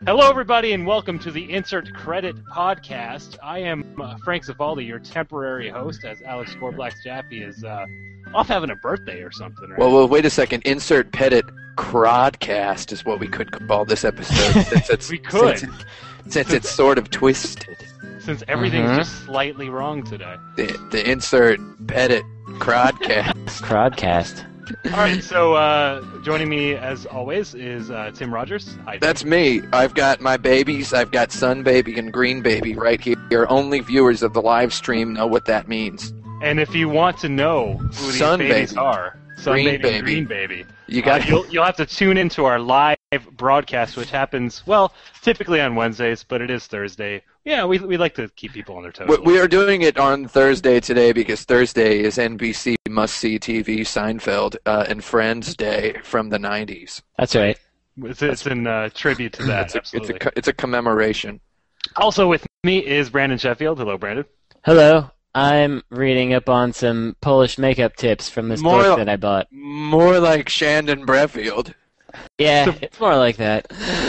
Hello, everybody, and welcome to the Insert Credit Podcast. I am Frank Zafaldi, your temporary host, as Alex Scoreblack's Jaffe is off having a birthday or something, right? Well, wait a second. Insert Pettit Crodcast is what we could call this episode. Since it's, We could. Since it's sort of twisted. Since everything's just slightly wrong today. The Insert Pettit Crodcast. Crodcast. All right, so joining me, as always, is Tim Rogers. Hi, Tim. That's me. I've got my babies. I've got Sun Baby and Green Baby right here. Only viewers of the live stream know what that means. And if you want to know who these Sun babies Baby. are, Sun Green Baby Baby. and Green Baby, You'll have to tune into our live broadcast, which happens, well, typically on Wednesdays, but it is Thursday. Yeah, we like to keep people on their toes. We are doing it on Thursday today because Thursday is NBC must-see TV Seinfeld and Friends Day from the 90s. That's right. It's in tribute to that. Absolutely. It's a commemoration. Also with me is Brandon Sheffield. Hello, Brandon. Hello. I'm reading up on some Polish makeup tips from this book that I bought. More like Shandon Brefield. Yeah, it's more like that.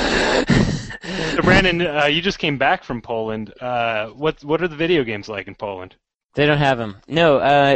So, Brandon, you just came back from Poland. What are the video games like in Poland? They don't have them. No,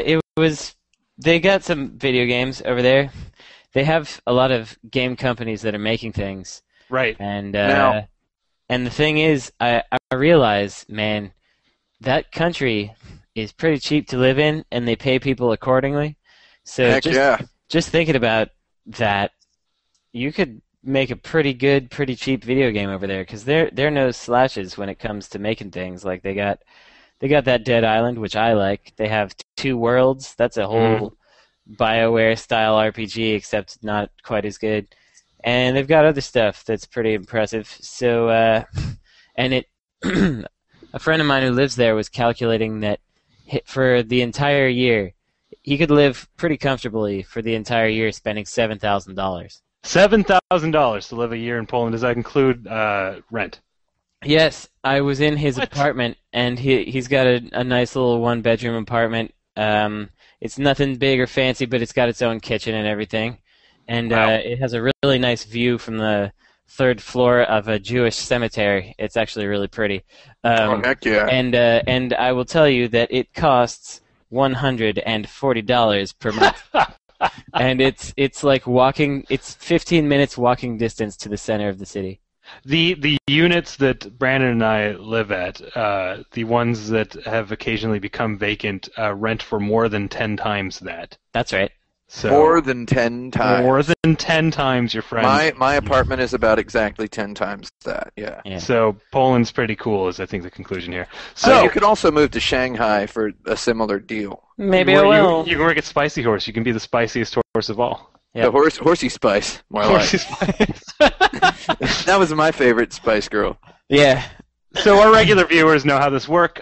they got some video games over there. They have a lot of game companies that are making things. Right. And the thing is, I realize, man, that country is pretty cheap to live in, and they pay people accordingly. So Heck yeah. just thinking about that, you could make a pretty good, pretty cheap video game over there, because there are no slashes when it comes to making things. Like they got that Dead Island, which I like. They have Two Worlds. That's a whole BioWare style RPG, except not quite as good. And they've got other stuff that's pretty impressive. So, and it, a friend of mine who lives there was calculating that for the entire year, he could live pretty comfortably for the entire year, spending $7,000. $7,000 to live a year in Poland. Does that include rent? Yes, I was in his apartment, and he's got a nice little one-bedroom apartment. It's nothing big or fancy, but it's got its own kitchen and everything. And it has a really nice view from the third floor of a Jewish cemetery. It's actually really pretty. Heck yeah. And I will tell you that it costs $140 per month. And it's like walking. It's 15 minutes walking distance to the center of the city. The units that Brandon and I live at, the ones that have occasionally become vacant, rent for more than 10 times that. That's right. So More than 10 times. More than 10 times your friend. My apartment is about exactly 10 times that, yeah. So Poland's pretty cool is, I think, the conclusion here. So you could also move to Shanghai for a similar deal. Maybe I will. You can work at Spicy Horse. You can be the spiciest horse of all. Yep. The Horsey Spice, more Horsey like. Spice. That was my favorite Spice Girl. Yeah. So our regular viewers know how this works.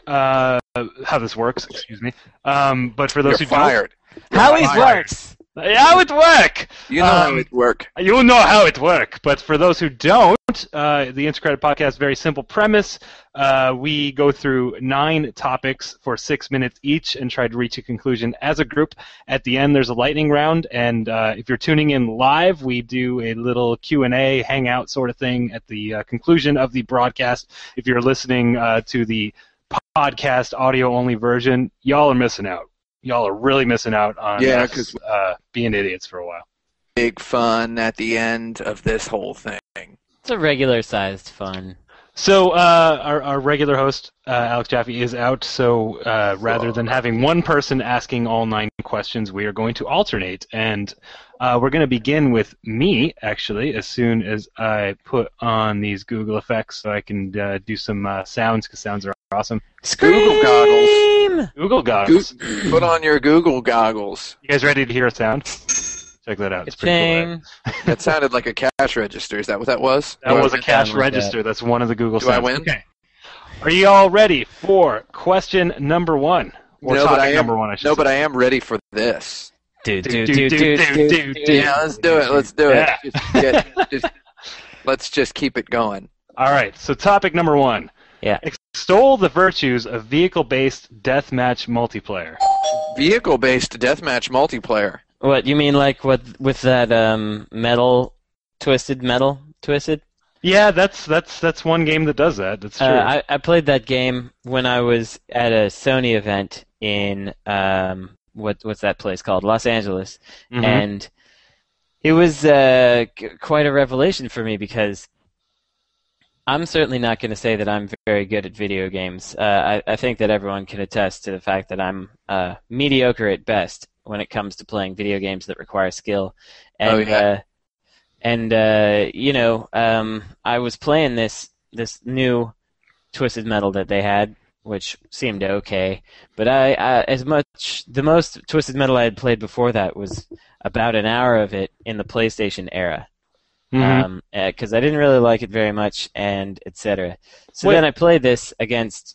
Excuse me. But for those You're who fired. How it works. How it work? You know how it work. You know how it work. But for those who don't, the Intercredit Podcast, very simple premise. We go through 9 topics for 6 minutes each and try to reach a conclusion as a group. At the end, there's a lightning round, and if you're tuning in live, we do a little Q&A, hangout sort of thing at the conclusion of the broadcast. If you're listening to the podcast audio-only version, y'all are missing out. Y'all are really missing out on us, being idiots for a while. Big fun at the end of this whole thing. It's a regular-sized fun. So our regular host, Alex Jaffe, is out, so rather than having one person asking all 9 questions, we are going to alternate. And we're going to begin with me, actually, as soon as I put on these Google effects so I can do some sounds, because sounds are awesome. Google goggles. Google goggles. Put on your Google goggles. You guys ready to hear a sound? Check that out. It's pretty cool. Right? That sounded like a cash register. Is that what that was? That was a cash register. That's one of the Google Do sounds. I win? Okay. Are you all ready for question number 1? Or topic number 1, I should say. but I am ready for this. Do. Yeah, let's do it. Let's do Yeah. it. Let's just keep it going. All right. So topic number 1. Yeah. Extol the virtues of vehicle-based deathmatch multiplayer. Vehicle-based deathmatch multiplayer. What, you mean like with that twisted metal? Twisted? Yeah, that's one game that does that. That's true. I played that game when I was at a Sony event in what's that place called? Los Angeles, Mhm. and it was quite a revelation for me because I'm certainly not going to say that I'm very good at video games. I think that everyone can attest to the fact that I'm mediocre at best when it comes to playing video games that require skill. And, Oh, yeah. I was playing this new Twisted Metal that they had, which seemed okay. But the most Twisted Metal I had played before that was about an hour of it in the PlayStation era. Mhm. Because I didn't really like it very much, and etc. So Wait. then I played this against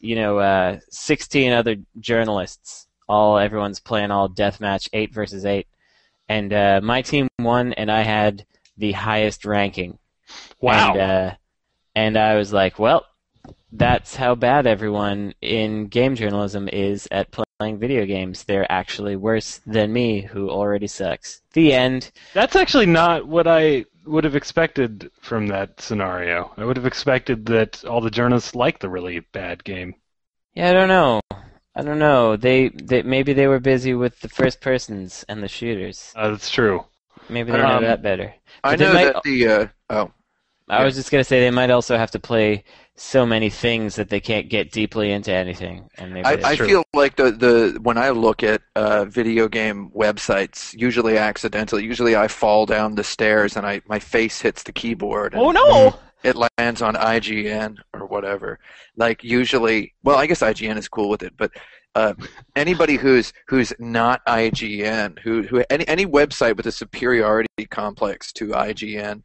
16 other journalists. Everyone's playing all deathmatch 8 versus 8, and my team won, and I had the highest ranking. Wow. And I was like, well, that's how bad everyone in game journalism is at playing video games. They're actually worse than me, who already sucks. The end. That's actually not what I would have expected from that scenario. I would have expected that all the journalists like the really bad game. Yeah, I don't know. They maybe they were busy with the first persons and the shooters. That's true. Maybe they know that better. I But they know might- that the I was just gonna say they might also have to play so many things that they can't get deeply into anything. And maybe I true. feel like the when I look at video game websites, usually accidentally, usually I fall down the stairs and my face hits the keyboard. And Oh no! it lands on IGN or whatever. Like usually, well, I guess IGN is cool with it, but anybody who's not IGN, any website with a superiority complex to IGN,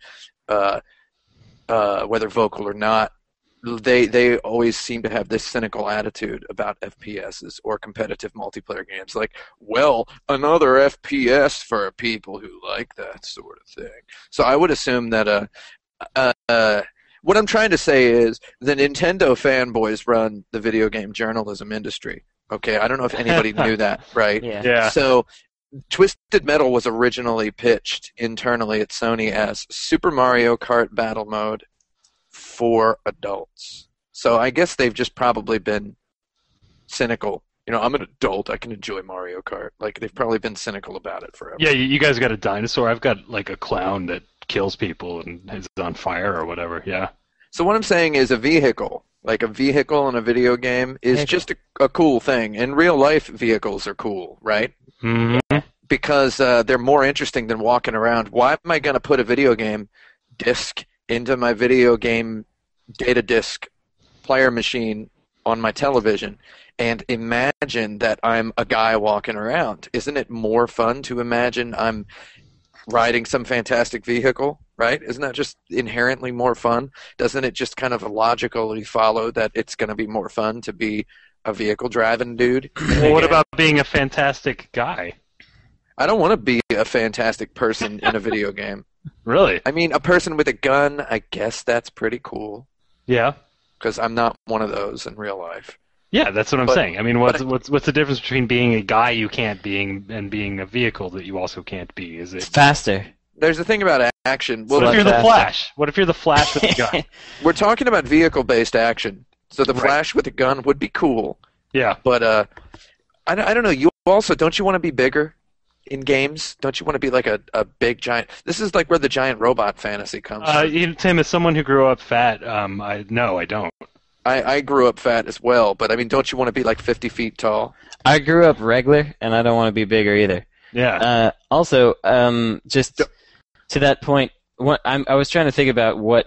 whether vocal or not, they always seem to have this cynical attitude about FPSs or competitive multiplayer games. Like, well, another FPS for people who like that sort of thing. So I would assume that what I'm trying to say is the Nintendo fanboys run the video game journalism industry. Okay, I don't know if anybody knew that, right? Yeah. Yeah. So Twisted Metal was originally pitched internally at Sony as Super Mario Kart Battle Mode for adults. So I guess they've just probably been cynical. You know, I'm an adult. I can enjoy Mario Kart. Like, they've probably been cynical about it forever. Yeah, you guys got a dinosaur. I've got like a clown that kills people and is on fire or whatever. Yeah. So what I'm saying is a vehicle, like a vehicle in a video game, is Vehicle. just a cool thing. In real life, vehicles are cool, right? hmm Because they're more interesting than walking around. Why am I going to put a video game disc into my video game data disc player machine on my television and imagine that I'm a guy walking around? Isn't it more fun to imagine I'm riding some fantastic vehicle, right? Isn't that just inherently more fun? Doesn't it just kind of logically follow that it's going to be more fun to be a vehicle driving dude? Well, what about being a fantastic guy? I don't want to be a fantastic person in a video game. Really? I mean, a person with a gun, I guess that's pretty cool, Yeah. because I'm not one of those in real life. Yeah, that's what I'm But- saying. I mean, what's the difference between being a guy you can't be and being a vehicle that you also can't be? Is it? Faster. There's the thing about action. Well, What if Well, you're the faster. Flash? What if you're the Flash with a gun? we're talking about vehicle-based action, so the Right. Flash with a gun would be cool. Yeah. But I don't know. You also, don't you want to be bigger in games? Don't you want to be like a big giant? This is like where the giant robot fantasy comes from. Tim, as someone who grew up fat, no, I don't. I grew up fat as well, but I mean, don't you want to be like 50 feet tall? I grew up regular, and I don't want to be bigger either. Yeah. Also, just to that point, I was trying to think about what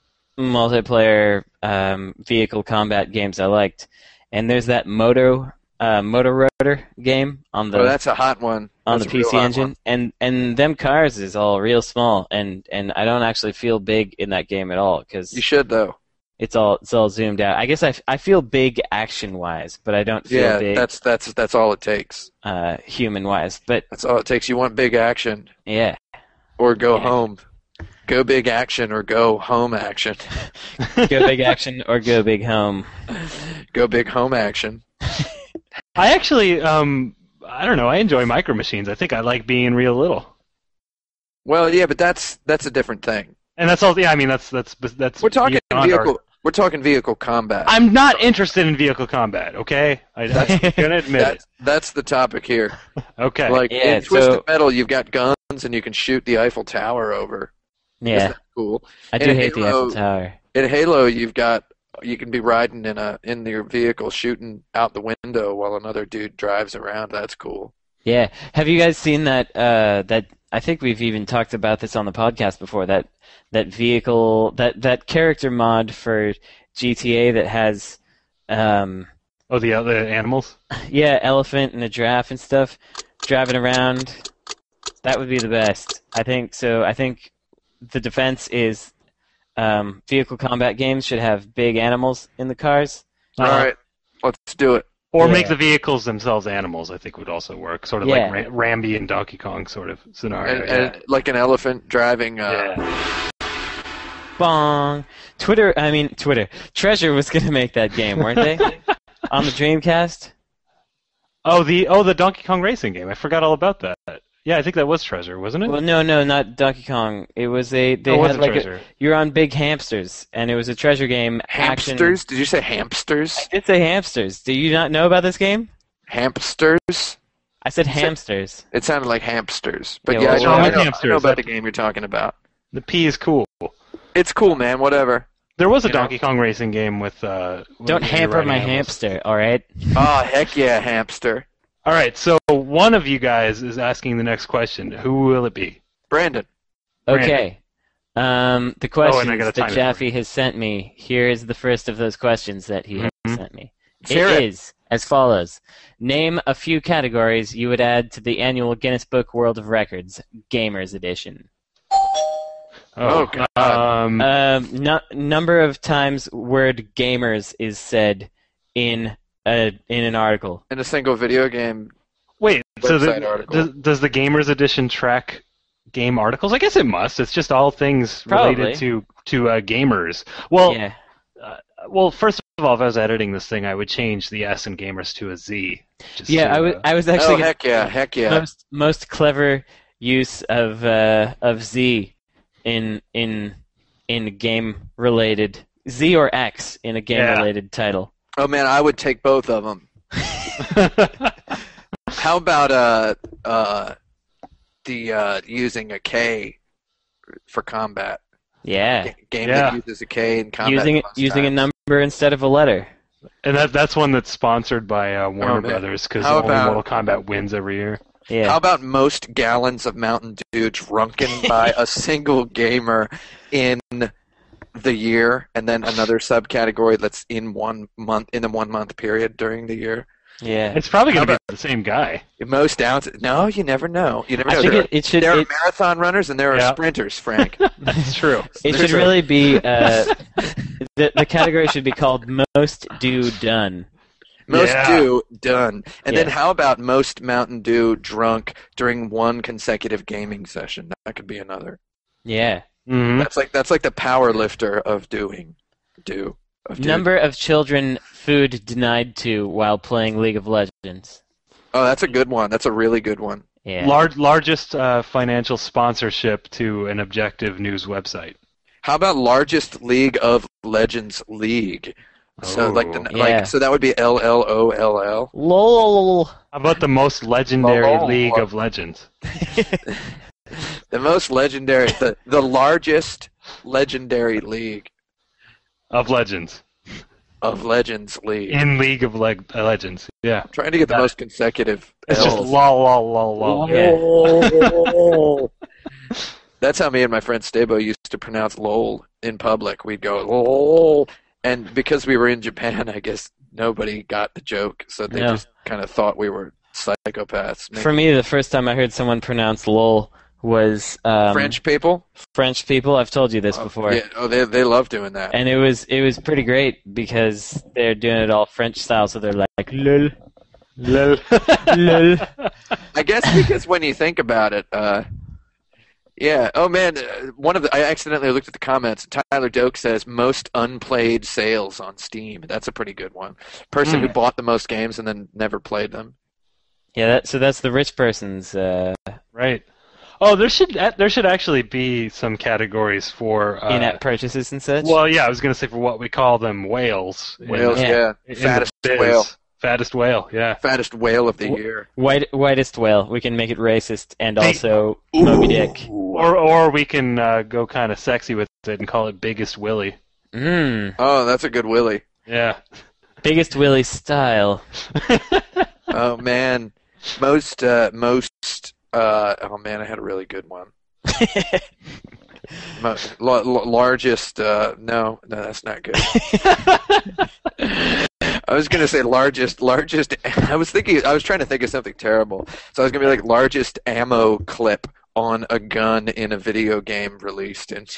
multiplayer vehicle combat games I liked, and there's that Motor Rotor game on the Oh, that's a hot one. on the That's a real PC hot engine, and them cars is all real small, and I don't actually feel big in that game at all because You should though. it's all zoomed out. I guess I feel big action wise, but I don't feel Yeah, big that's all it takes. human wise. But That's all it takes. You want big action yeah, or go Yeah. home. Go big action or go home action. go big action or go big home. Go big home action. I actually, I don't know. I enjoy Micro Machines. I think I like being real little. Well, yeah, but that's a different thing. And that's all. Yeah, I mean that's We're talking beyond our- vehicle. We're talking vehicle combat. I'm not interested in vehicle combat. Okay, I'm gonna admit it. That's the topic here. Okay. Like Yeah, in Twisted so- Metal, you've got guns and you can shoot the Eiffel Tower over. Yeah, Isn't that cool? I do in hate the Halo- Eiffel Tower. In Halo, you can be riding in your vehicle, shooting out the window while another dude drives around. That's cool. Yeah, have you guys seen that? That I think we've even talked about this on the podcast before. That vehicle, that character mod for GTA that has, Oh, the animals. yeah, elephant and a giraffe and stuff driving around. That would be the best. I think so. I think the defense is vehicle combat games should have big animals in the cars. All right, let's do it. Or Yeah. make the vehicles themselves animals. I think would also work. Sort of Yeah. like Rambi and Donkey Kong sort of scenario. And like an elephant driving. Yeah. Bong. Twitter. Treasure was gonna make that game, weren't they? On the Dreamcast. Oh, the Donkey Kong racing game. I forgot all about that. Yeah, I think that was Treasure, wasn't it? Well, no, not Donkey Kong. It was they Oh, it was had a like Treasure. you're on big hamsters, and it was a treasure game. Action. Hamsters? Did you say hamsters? I did say hamsters. Do you not know about this game? Hamsters? I said hamsters. It sounded like hamsters. But Yeah, yeah, well, I know, wrong I with know, I hamsters? know about the game you're talking about. The P is cool. It's cool, man. Whatever. There was a You know? Donkey Kong racing game with. Don't where you're hamper riding my animals. hamster, all right? Oh, heck yeah, hamster. All right, so one of you guys is asking the next question. Who will it be? Brandon. Okay. The Oh, and I questions gotta that time it for Jaffe has sent me. Here is the first of those questions that he has Mhm. sent me. Hear It it. is as follows. Name a few categories you would add to the annual Guinness Book World of Records, Gamers Edition. Oh, God. Number of times word gamers is said in an article. In a single video game. Wait, so Website article. does the Gamers Edition track game articles? I guess it must. It's just all things Probably. related to gamers. Well, Yeah. well, first of all, if I was editing this thing, I would change the S in gamers to a Z. just Yeah, to, I was Oh, actually heck yeah, heck yeah. most clever use of Z in game related Z or X in a game related title. Oh, man, I would take both of them. How about using a K for combat? Yeah, Game Yeah. that uses a K in combat. using a most number instead of a letter. and that's one that's sponsored by Warner man. Brothers because How only about- Mortal Kombat wins every year. Yeah. How about most gallons of Mountain Dew drunken by a single gamer in the year, and then another subcategory that's in 1 month in the 1 month period during the year? Yeah. It's probably going How to be the same guy. Most ounces? No, you never know. You never I know. think There, it should there are it, marathon runners and there are Yeah. sprinters, Frank. That's true. it should really be the category should be called most do done. Most Yeah. Dew done. And then Yeah. how about most Mountain Dew drunk during one consecutive gaming session? That could be another. Yeah. Mhm. That's like the power lifter of doing. Do. Of doing. Number of children food denied to while playing League of Legends. Oh, that's a good one. That's a really good one. Yeah. Largest financial sponsorship to an objective news website. How about largest League of Legends league? So like Oh. Yeah. so that would be LLOLL. LOL. How about the most legendary Oh. League of Legends? The most legendary, the largest legendary league Of Legends. of Legends league. In League of Legends. Yeah. Trying to get the most consecutive. It's just Ls. lol, lol, lol, lol. Yeah. That's how me and my friend Stabo used to pronounce LOL in public. We'd go LOL, and because we were in Japan, I guess nobody got the joke, so they No. just kind of thought we were psychopaths. For me, the first time I heard someone pronounce LOL was French people. French people. I've told you this before. Yeah, they love doing that. And it was pretty great because they're doing it all French style, so they're like lol, Lol. lol. I guess because when you think about it, yeah. Oh man, I accidentally looked at the comments. Tyler Doak says most unplayed sales on Steam. That's a pretty good one. Person who bought the most games and then never played them. Yeah, so that's the rich person's. Right. Oh, there should actually be some categories for In-app purchases and such. Well, yeah, I was going to say for what we call them whales. Whales, Yeah. yeah. Fattest whale. Yeah. Fattest whale of the year. Whitest whale. We can make it racist and also Moby Dick. Or we can go kind of sexy with it and call it Biggest Willie. Oh, that's a good Willie. Yeah. Biggest Willie style. Oh man, oh man, I had a really good one. Largest, no, that's not good. I was gonna say largest. I was trying to think of something terrible. So I was gonna be like largest ammo clip on a gun in a video game released in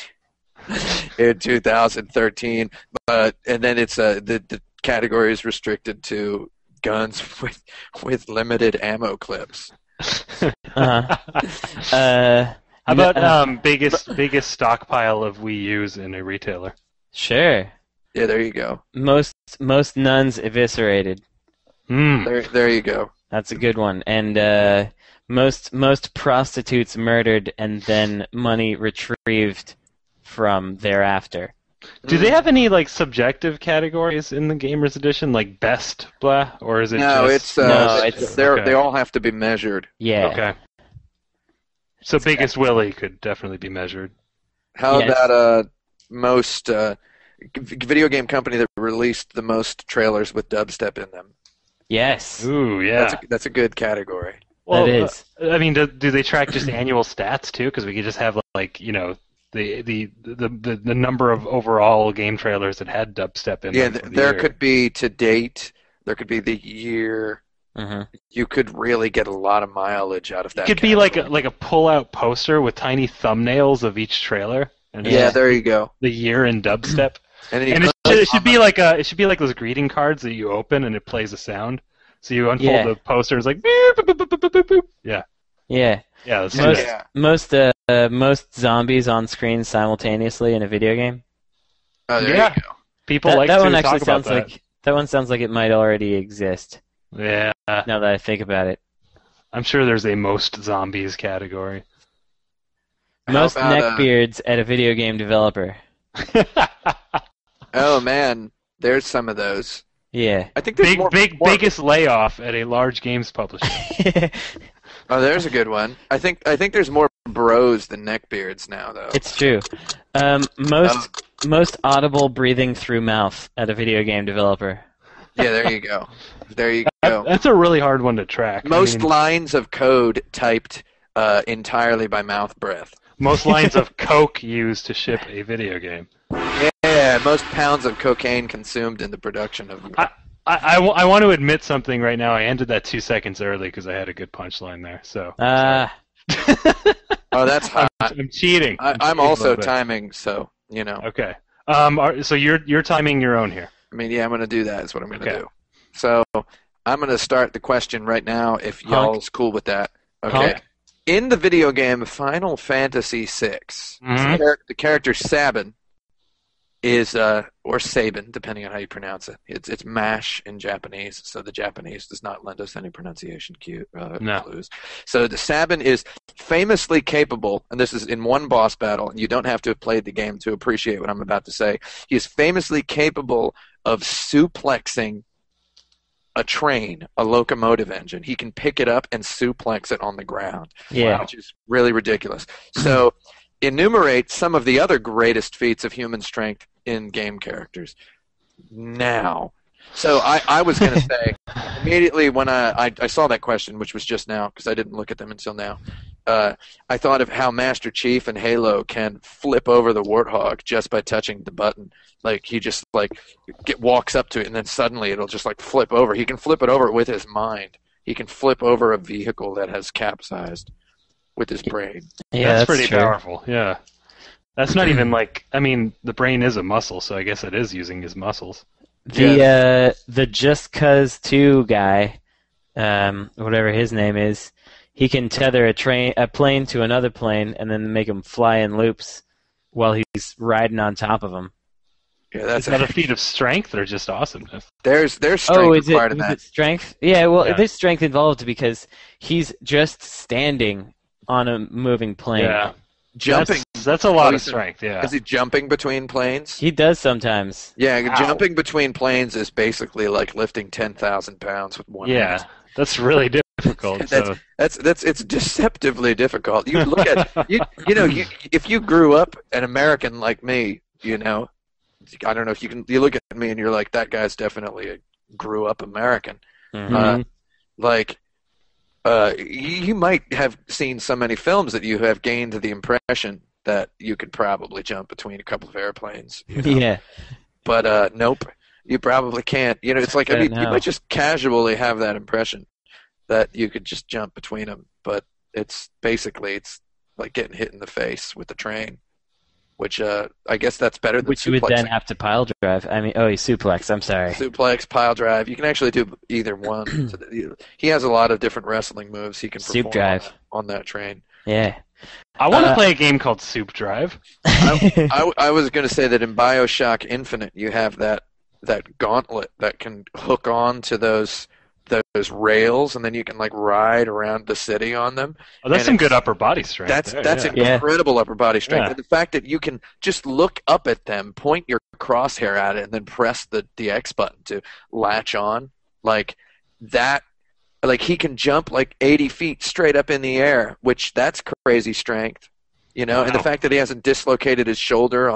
2013. And then it's the category is restricted to guns with limited ammo clips. Uh-huh. How about biggest stockpile of Wii U's in a retailer? Sure. Yeah, there you go. Most nuns eviscerated. There you go. That's a good one. And most prostitutes murdered and then money retrieved from thereafter. Do they have any like subjective categories in the Gamers Edition, like best blah, or is it just... They all have to be measured. Yeah. Okay. So Biggest Willie could definitely be measured. How about most video game company that released the most trailers with dubstep in them? Yes. Ooh, yeah. That's a good category. Well, that is. I mean, do they track just annual stats too? Because we could just have like the number of overall game trailers that had dubstep in them. Yeah, there could be to date. There could be the year. Mm-hmm. You could really get a lot of mileage out of that. It could be like a pull-out poster with tiny thumbnails of each trailer. And there you go. The year in dubstep. And it should be like those greeting cards that you open and it plays a sound. So you unfold the poster, it's like boop, boop, boop, boop, boop, boop. Yeah. Yeah. Yeah. Let's do that. Most zombies on screen simultaneously in a video game. Oh, there you go. People that one to actually talk about sounds like that one sounds like it might already exist. Yeah. Now that I think about it. I'm sure there's a most zombies category. Most neckbeards at a video game developer. Oh man, there's some of those. Yeah. I think there's biggest layoff at a large games publisher. Oh, there's a good one. I think there's more bros than neckbeards now, though. It's true. Most audible breathing through mouth at a video game developer. Yeah, there you go. There you go. That's a really hard one to track. Most lines of code typed entirely by mouth breath. Most lines of coke used to ship a video game. Yeah, most pounds of cocaine consumed in the production of... I want to admit something right now. I ended that 2 seconds early because I had a good punchline there. So. Oh, that's hot. I'm cheating. I'm also timing, so, you know. Okay. So you're timing your own here. I mean, yeah, I'm going to do that. That's what I'm going to do. So I'm going to start the question right now if y'all's cool with that. Okay. In the video game Final Fantasy VI, the character Sabin is, or Sabin, depending on how you pronounce it. It's MASH in Japanese, so the Japanese does not lend us any pronunciation clues. So the Sabin is famously capable, and this is in one boss battle, and you don't have to have played the game to appreciate what I'm about to say. He is famously capable of suplexing a train, a locomotive engine. He can pick it up and suplex it on the ground, which is really ridiculous. So enumerate some of the other greatest feats of human strength in game characters now. So I was going to say, immediately when I saw that question, which was just now, because I didn't look at them until now, I thought of how Master Chief in Halo can flip over the Warthog just by touching the button. Like, he just, walks up to it, and then suddenly it'll just, flip over. He can flip it over with his mind. He can flip over a vehicle that has capsized with his brain. Yeah, that's pretty powerful. Yeah. That's not even the brain is a muscle, so I guess it is using his muscles. The Just Cause 2 guy, whatever his name is, he can tether a plane to another plane and then make him fly in loops while he's riding on top of him. Yeah, that's a feat of strength or just awesomeness? There's strength required in that. Is it strength? Yeah, well, there's strength involved because he's just standing on a moving plane. Yeah. Jumping. That's a lot of strength, yeah. Is he jumping between planes? He does sometimes. Yeah, Wow. jumping between planes is basically like lifting 10,000 pounds with one hand. That's really difficult. So. That's it's deceptively difficult. You look at if you grew up an American like me, I don't know if you look at me and you're like, that guy's definitely a grew up American. Mhm. You might have seen so many films that you have gained the impression that you could probably jump between a couple of airplanes. Yeah. But nope, you probably can't. It's like, you might just casually have that impression that you could just jump between them, but it's like getting hit in the face with the train, which I guess that's better than Which you would suplexing. then have to pile drive. Suplex. I'm sorry. Suplex, pile drive. You can actually do either one. He has a lot of different wrestling moves he can perform Soup drive. on that train. Yeah. I want to play a game called Soup Drive. I was going to say that in BioShock Infinite, you have that gauntlet that can hook on to those rails, and then you can like ride around the city on them. Oh, that's And some good upper body strength. That's yeah. incredible upper body strength. Yeah. And the fact that you can just look up at them, point your crosshair at it, and then press the X button to latch on, like that. Like he can jump like 80 feet straight up in the air, which that's crazy strength, And the Wow. fact that he hasn't dislocated his shoulder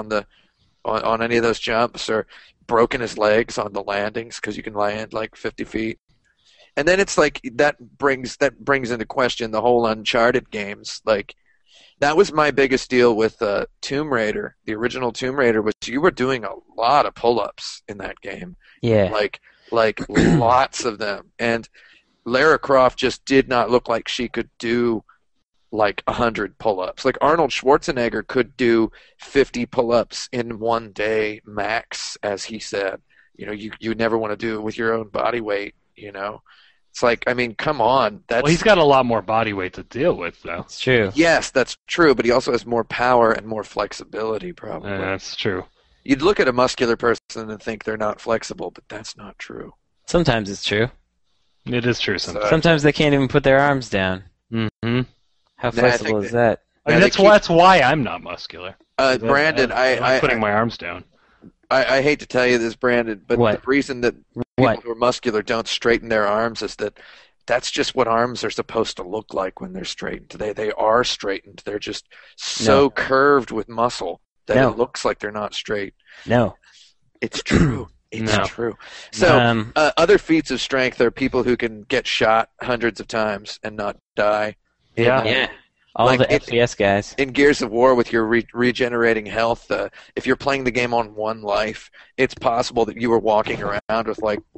on any of those jumps or broken his legs on the landings, because you can land like 50 feet. And then it's like that brings into question the whole Uncharted games. Like that was my biggest deal with Tomb Raider. The original Tomb Raider was you were doing a lot of pull-ups in that game. Yeah. Like lots of them. And Lara Croft just did not look like she could do like 100 pull-ups. Like Arnold Schwarzenegger could do 50 pull-ups in one day max, as he said. You never want to do it with your own body weight. It's like, I mean, come on. Well, he's got a lot more body weight to deal with, though. It's true. Yes, that's true, but he also has more power and more flexibility, probably. That's true. You'd look at a muscular person and think they're not flexible, but that's not true. Sometimes it's true. It is true sometimes. Sometimes they can't even put their arms down. Mm-hmm. How flexible is that? I mean, that's why I'm not muscular. Brandon, I'm putting my arms down. I hate to tell you this, Brandon, but What? the reason that people who are muscular don't straighten their arms is that's just what arms are supposed to look like when they're straightened. They are straightened. They're just so curved with muscle that it looks like they're not straight. No. It's true. It's No. true. So other feats of strength are people who can get shot hundreds of times and not die. Yeah. Yeah. All Like the FPS guys. In Gears of War, with your regenerating health, if you're playing the game on one life, it's possible that you were walking around with like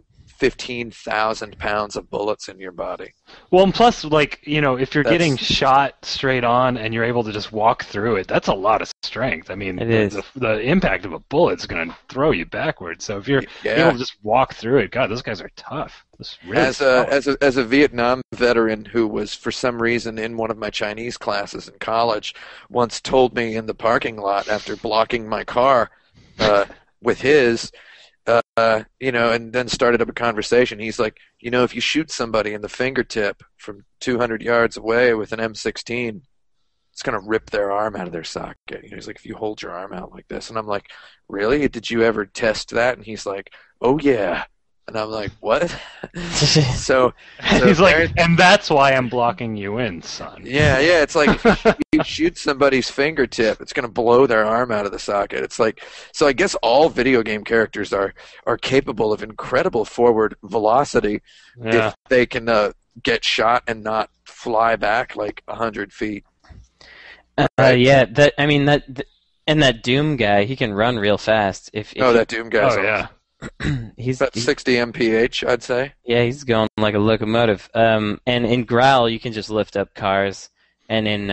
15,000 pounds of bullets in your body. Well, and plus, like, if you're getting shot straight on and you're able to just walk through it, that's a lot of strength. I mean, It is. The impact of a bullet's going to throw you backwards. So if you're able to just walk through it, God, those guys are tough. Really as a Vietnam veteran who was, for some reason, in one of my Chinese classes in college, once told me in the parking lot after blocking my car with his, and then started up a conversation. He's like, if you shoot somebody in the fingertip from 200 yards away with an M16, it's going to rip their arm out of their socket. He's like, if you hold your arm out like this. And I'm like, really? Did you ever test that? And he's like, oh, yeah. And I'm like, what? so he's like, and that's why I'm blocking you in, son. Yeah. It's like if you shoot somebody's fingertip, it's going to blow their arm out of the socket. It's like, so I guess all video game characters are capable of incredible forward velocity if they can get shot and not fly back like 100 feet. Right? Yeah. And that Doom guy, he can run real fast. That Doom guy's Oh, yeah. He's about 60 mph, I'd say. Yeah, he's going like a locomotive. And in Growl, you can just lift up cars. And in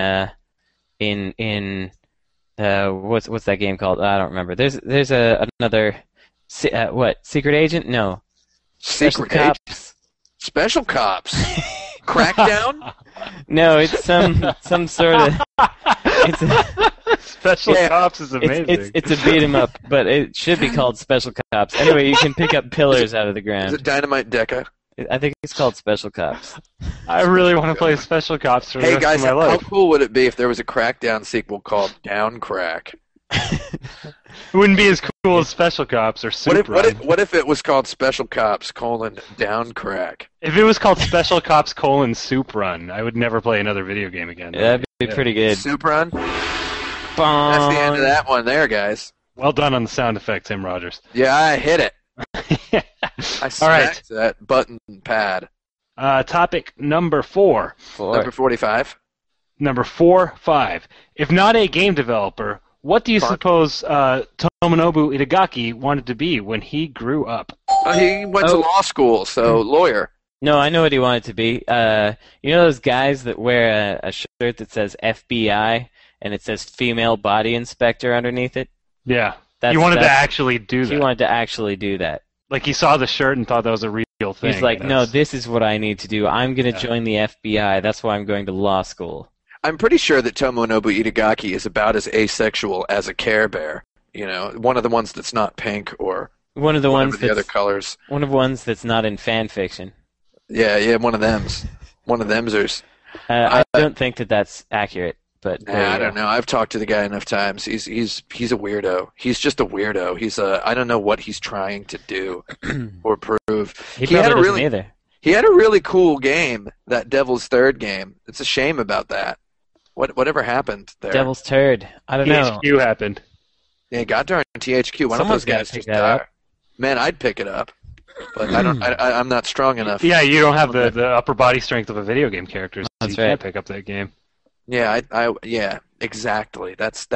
what's that game called? I don't remember. There's another Secret Agent? No. Secret Cops. Special Cops. Crackdown? No, it's some sort of. Special Cops is amazing. It's a beat 'em up, but it should be called Special Cops. Anyway, you can pick up pillars out of the ground. Is it Dynamite Deca? I think it's called Special Cops. I really want to play Special Cops for the Hey rest guys, of my how life. cool would it be if there was a Crackdown sequel called Down Crack? It wouldn't be as cool as Special Cops or Soup Run. What if it was called Special Cops: Down Crack? If it was called Special Cops: Soup Run, I would never play another video game again. That'd be pretty good. Soup Run? That's the end of that one there, guys. Well done on the sound effect, Tim Rogers. Yeah, I hit it. I smacked that button pad. Topic number 4. Number 45. Number 5. If not a game developer, what do you suppose Tomonobu Itagaki wanted to be when he grew up? He went to law school, so lawyer. No, I know what he wanted to be. You know those guys that wear a shirt that says FBI and it says female body inspector underneath it? Yeah. He wanted to actually do that. He wanted to actually do that. Like he saw the shirt and thought that was a real thing. He's like, no, this is what I need to do. I'm going to join the FBI. That's why I'm going to law school. I'm pretty sure that Tomonobu Itagaki is about as asexual as a Care Bear. You know, one of the ones that's not pink or one of the ones the other colors. One of the ones that's not in fan fiction. Yeah, one of them's. One of themsers. I don't think that that's accurate, but I don't know. I've talked to the guy enough times. He's a weirdo. He's just a weirdo. I don't know what he's trying to do or prove. He probably doesn't either. He had a really cool game, that Devil's Third game. It's a shame about that. Whatever happened there? Devil's Turd. I don't know. THQ happened. Yeah, God darn THQ. One of those guys just died. Man, I'd pick it up, but I'm not strong enough. Yeah, you don't have the upper body strength of a video game character, so That's you right. can't pick up that game. Yeah, yeah, exactly. That's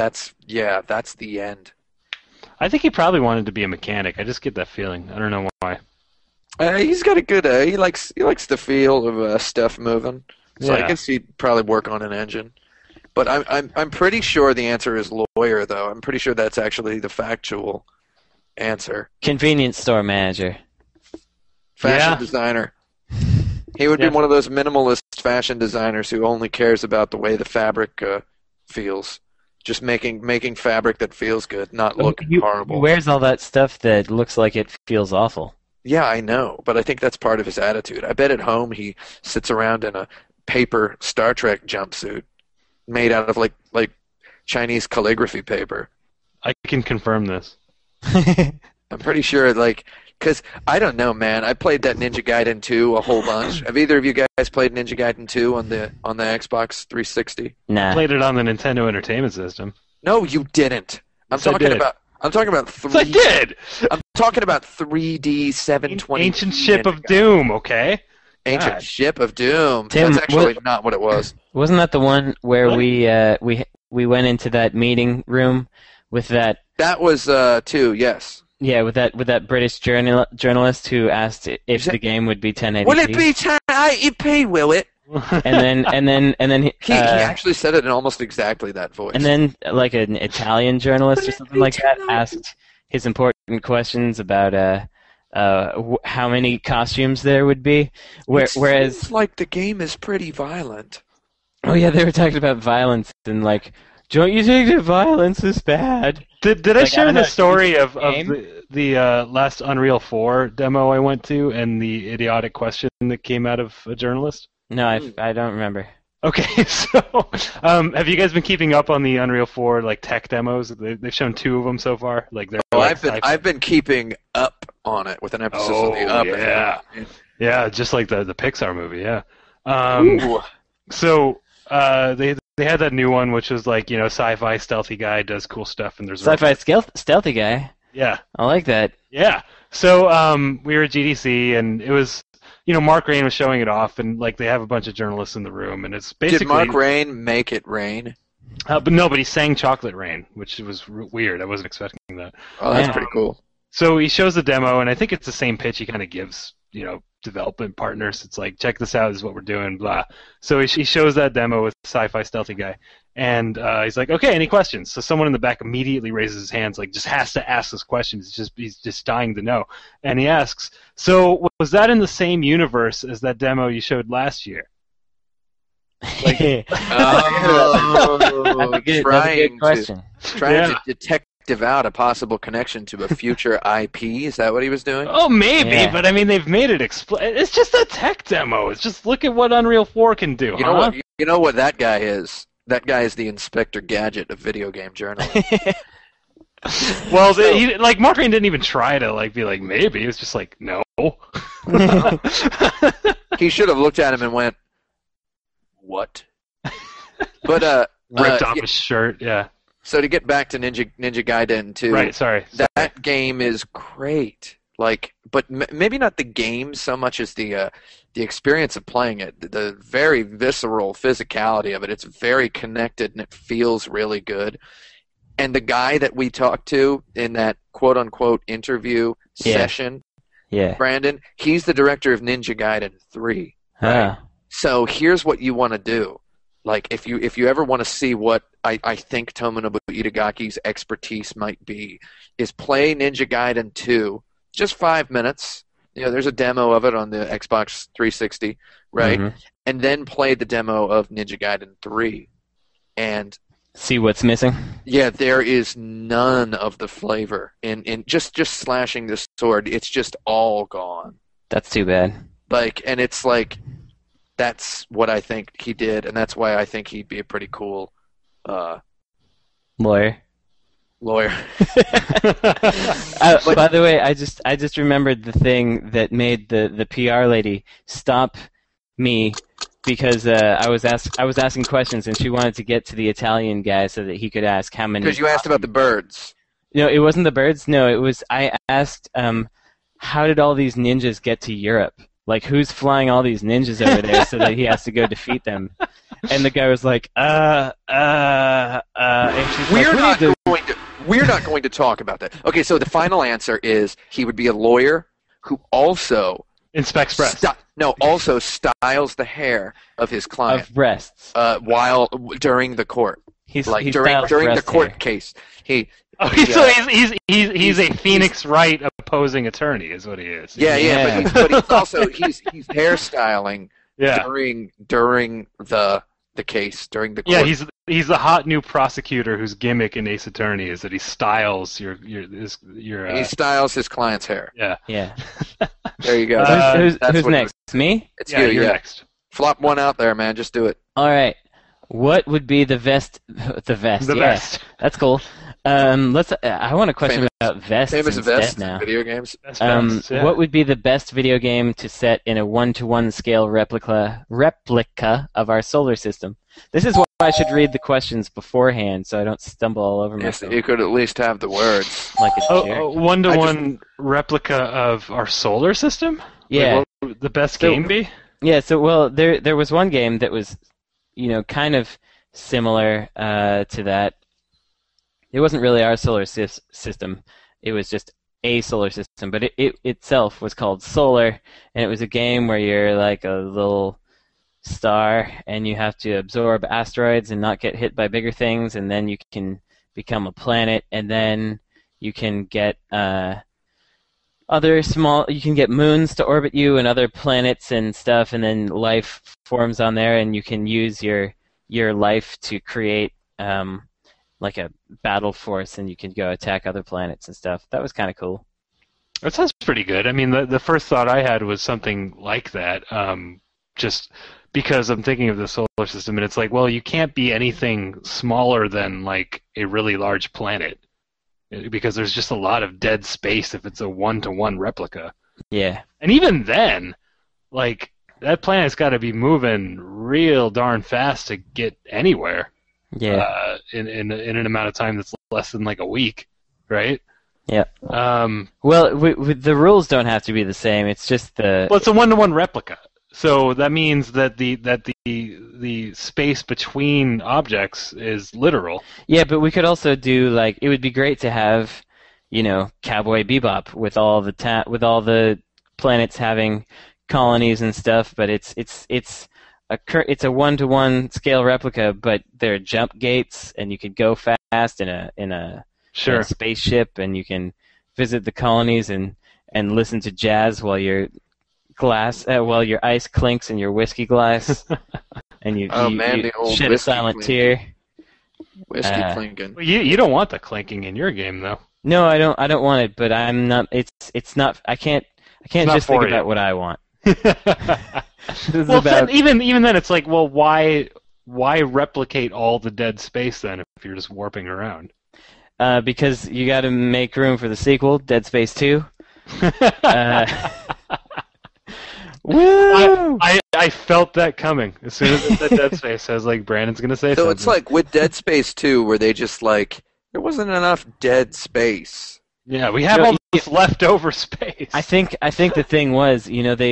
the end. I think he probably wanted to be a mechanic. I just get that feeling. I don't know why. He's got a good. He likes the feel of stuff moving. So Yeah. I guess he'd probably work on an engine. But I'm pretty sure the answer is lawyer, though. I'm pretty sure that's actually the factual answer. Convenience store manager. Fashion designer. He would be one of those minimalist fashion designers who only cares about the way the fabric feels. Just making fabric that feels good, not look horrible. He wears all that stuff that looks like it feels awful. Yeah, I know, but I think that's part of his attitude. I bet at home he sits around in a paper Star Trek jumpsuit made out of like Chinese calligraphy paper. I can confirm this. I'm pretty sure, because I don't know, man. I played that Ninja Gaiden 2 a whole bunch. Have either of you guys played Ninja Gaiden 2 on the Xbox 360? Nah. I played it on the Nintendo Entertainment System. No, you didn't. I'm talking about Yes, I did. I'm talking about 3D 720. Ancient Ship of Doom. Okay. Ancient God. Ship of Doom. Tim, That's actually not what it was. Wasn't that the one where we went into that meeting room with that? That was 2. Yes. Yeah, with that British journalist who asked if the game would be 1080p. Will it be 1080p? Will it? And then He actually said it in almost exactly that voice. And then like an Italian journalist or something like that asked his important questions about how many costumes there would be. Whereas seems like the game is pretty violent. Oh yeah, they were talking about violence and like, don't you think that violence is bad? Did I share the story of the last Unreal 4 demo I went to and the idiotic question that came out of a journalist? No, I don't remember. Okay, so have you guys been keeping up on the Unreal 4 tech demos? They've shown 2 of them so far. I've been keeping up on it with an emphasis on the up. Yeah, just like the Pixar movie. Yeah. Ooh. So they had that new one, which was sci-fi stealthy guy does cool stuff, and there's Sci-fi stealthy guy. Yeah, I like that. Yeah. So we were at GDC, and it was Mark Rain was showing it off, and they have a bunch of journalists in the room, and it's basically. Did Mark Rain make it rain? But he sang Chocolate Rain, which was weird. I wasn't expecting that. Oh, that's pretty cool. So he shows the demo, and I think it's the same pitch he kind of gives, development partners. It's like, check this out, this is what we're doing, blah. So he shows that demo with sci-fi stealthy guy, and he's like, okay, any questions? So someone in the back immediately raises his hands, just has to ask this question. He's just dying to know. And he asks, so was that in the same universe as that demo you showed last year? That's a good question. Trying to detect active out a possible connection to a future IP? Is that what he was doing? Oh, maybe, Yeah. but I mean, they've made it it's just a tech demo. It's just look at what Unreal 4 can do. You know what? You know what that guy is? That guy is the Inspector Gadget of video game journalism. Well, like Mark Rain didn't even try to be like maybe. It was just like no. He should have looked at him and went, "What?" But Ripped off his shirt. Yeah. So to get back to Ninja Gaiden 2, Right. Sorry. that game is great. But maybe not the game so much as the experience of playing it. The very visceral physicality of it. It's very connected and it feels really good. And the guy that we talked to in that quote-unquote interview session, Brandon, he's the director of Ninja Gaiden 3. Right? So here's what you want to do. Like, if you ever want to see what I think Tomonobu Itagaki's expertise might be, is play Ninja Gaiden 2, just 5 minutes. You know, there's a demo of it on the Xbox 360, right? Mm-hmm. And then play the demo of Ninja Gaiden 3. And see what's missing. yeah, there is none of the flavor in just slashing the sword. It's just all gone. That's too bad. And it's like that's what I think he did, and that's why I think he'd be a pretty cool Lawyer. lawyer. By the way, I just remembered the thing that made the PR lady stop me because I was asking questions and she wanted to get to the Italian guy so that he could ask how many. Because you asked about the birds. No, it wasn't the birds. No, it was I asked how did all these ninjas get to Europe? Like, who's flying all these ninjas over there so that he has to go defeat them? And the guy was like, and she's We're not going to talk about that. Okay, so the final answer is he would be a lawyer who also inspects breasts. Also styles the hair of his client of breasts during the court. He during styles the breast case. hair. So he's a Phoenix Wright opposing attorney, is what he is. Yeah. But he's also he's hairstyling during the case, during the court. Yeah, he's the hot new prosecutor whose gimmick in Ace Attorney is that he styles your he styles his client's hair. Yeah. There you go. Who's next? Me? It's you're you. next. Flop one out there, man. Just do it. All right. What would be the vest? The vest. The vest. That's cool. I want a question about vests Famous instead vests in now. video games. What would be the best video game to set in a 1-to-1 scale replica of our solar system? This is why I should read the questions beforehand so I don't stumble all over Yes, myself. you could at least have the words. Like a jerk. 1-to-1 replica of our solar system? Yeah. Like, what would the best game be? Yeah, so, there was one game that was, kind of similar to that. It wasn't really our solar system. It was just a solar system, but it itself was called Solar, and it was a game where you're like a little star, and you have to absorb asteroids and not get hit by bigger things, and then you can become a planet, and then you can get you can get moons to orbit you and other planets and stuff, and then life forms on there, and you can use your life to create like a battle force, and you can go attack other planets and stuff. That was kind of cool. That sounds pretty good. I mean, the first thought I had was something like that, just because I'm thinking of the solar system, and it's like, well, you can't be anything smaller than like a really large planet, because there's just a lot of dead space if it's a 1-to-1 replica. Yeah. And even then, like, that planet's got to be moving real darn fast to get anywhere. Yeah. In an amount of time that's less than like a week, right? Yeah. Well, The rules don't have to be the same. It's just it's a 1-to-1 replica, so that means that the space between objects is literal. Yeah, but we could also do it would be great to have, Cowboy Bebop with all the planets having colonies and stuff. But it's a 1-to-1 scale replica, but there are jump gates, and you could go fast in a spaceship, and you can visit the colonies and listen to jazz while your ice clinks in your whiskey glass, and you the old shed a whiskey silent clink. tear. Whiskey clinking. Well, you don't want the clinking in your game though. No, I don't want it, but I'm not. It's not. I can't not just think for you. about what I want. This is Well, about. even then, it's like, well, why replicate all the dead space then if you're just warping around? Because you got to make room for the sequel, Dead Space 2. Woo! I felt that coming as soon as it said Dead Space. I was like, Brandon's gonna say So something. it's like with Dead Space 2, where they just like there wasn't enough dead space. yeah, we have No, all this leftover space. I think the thing was,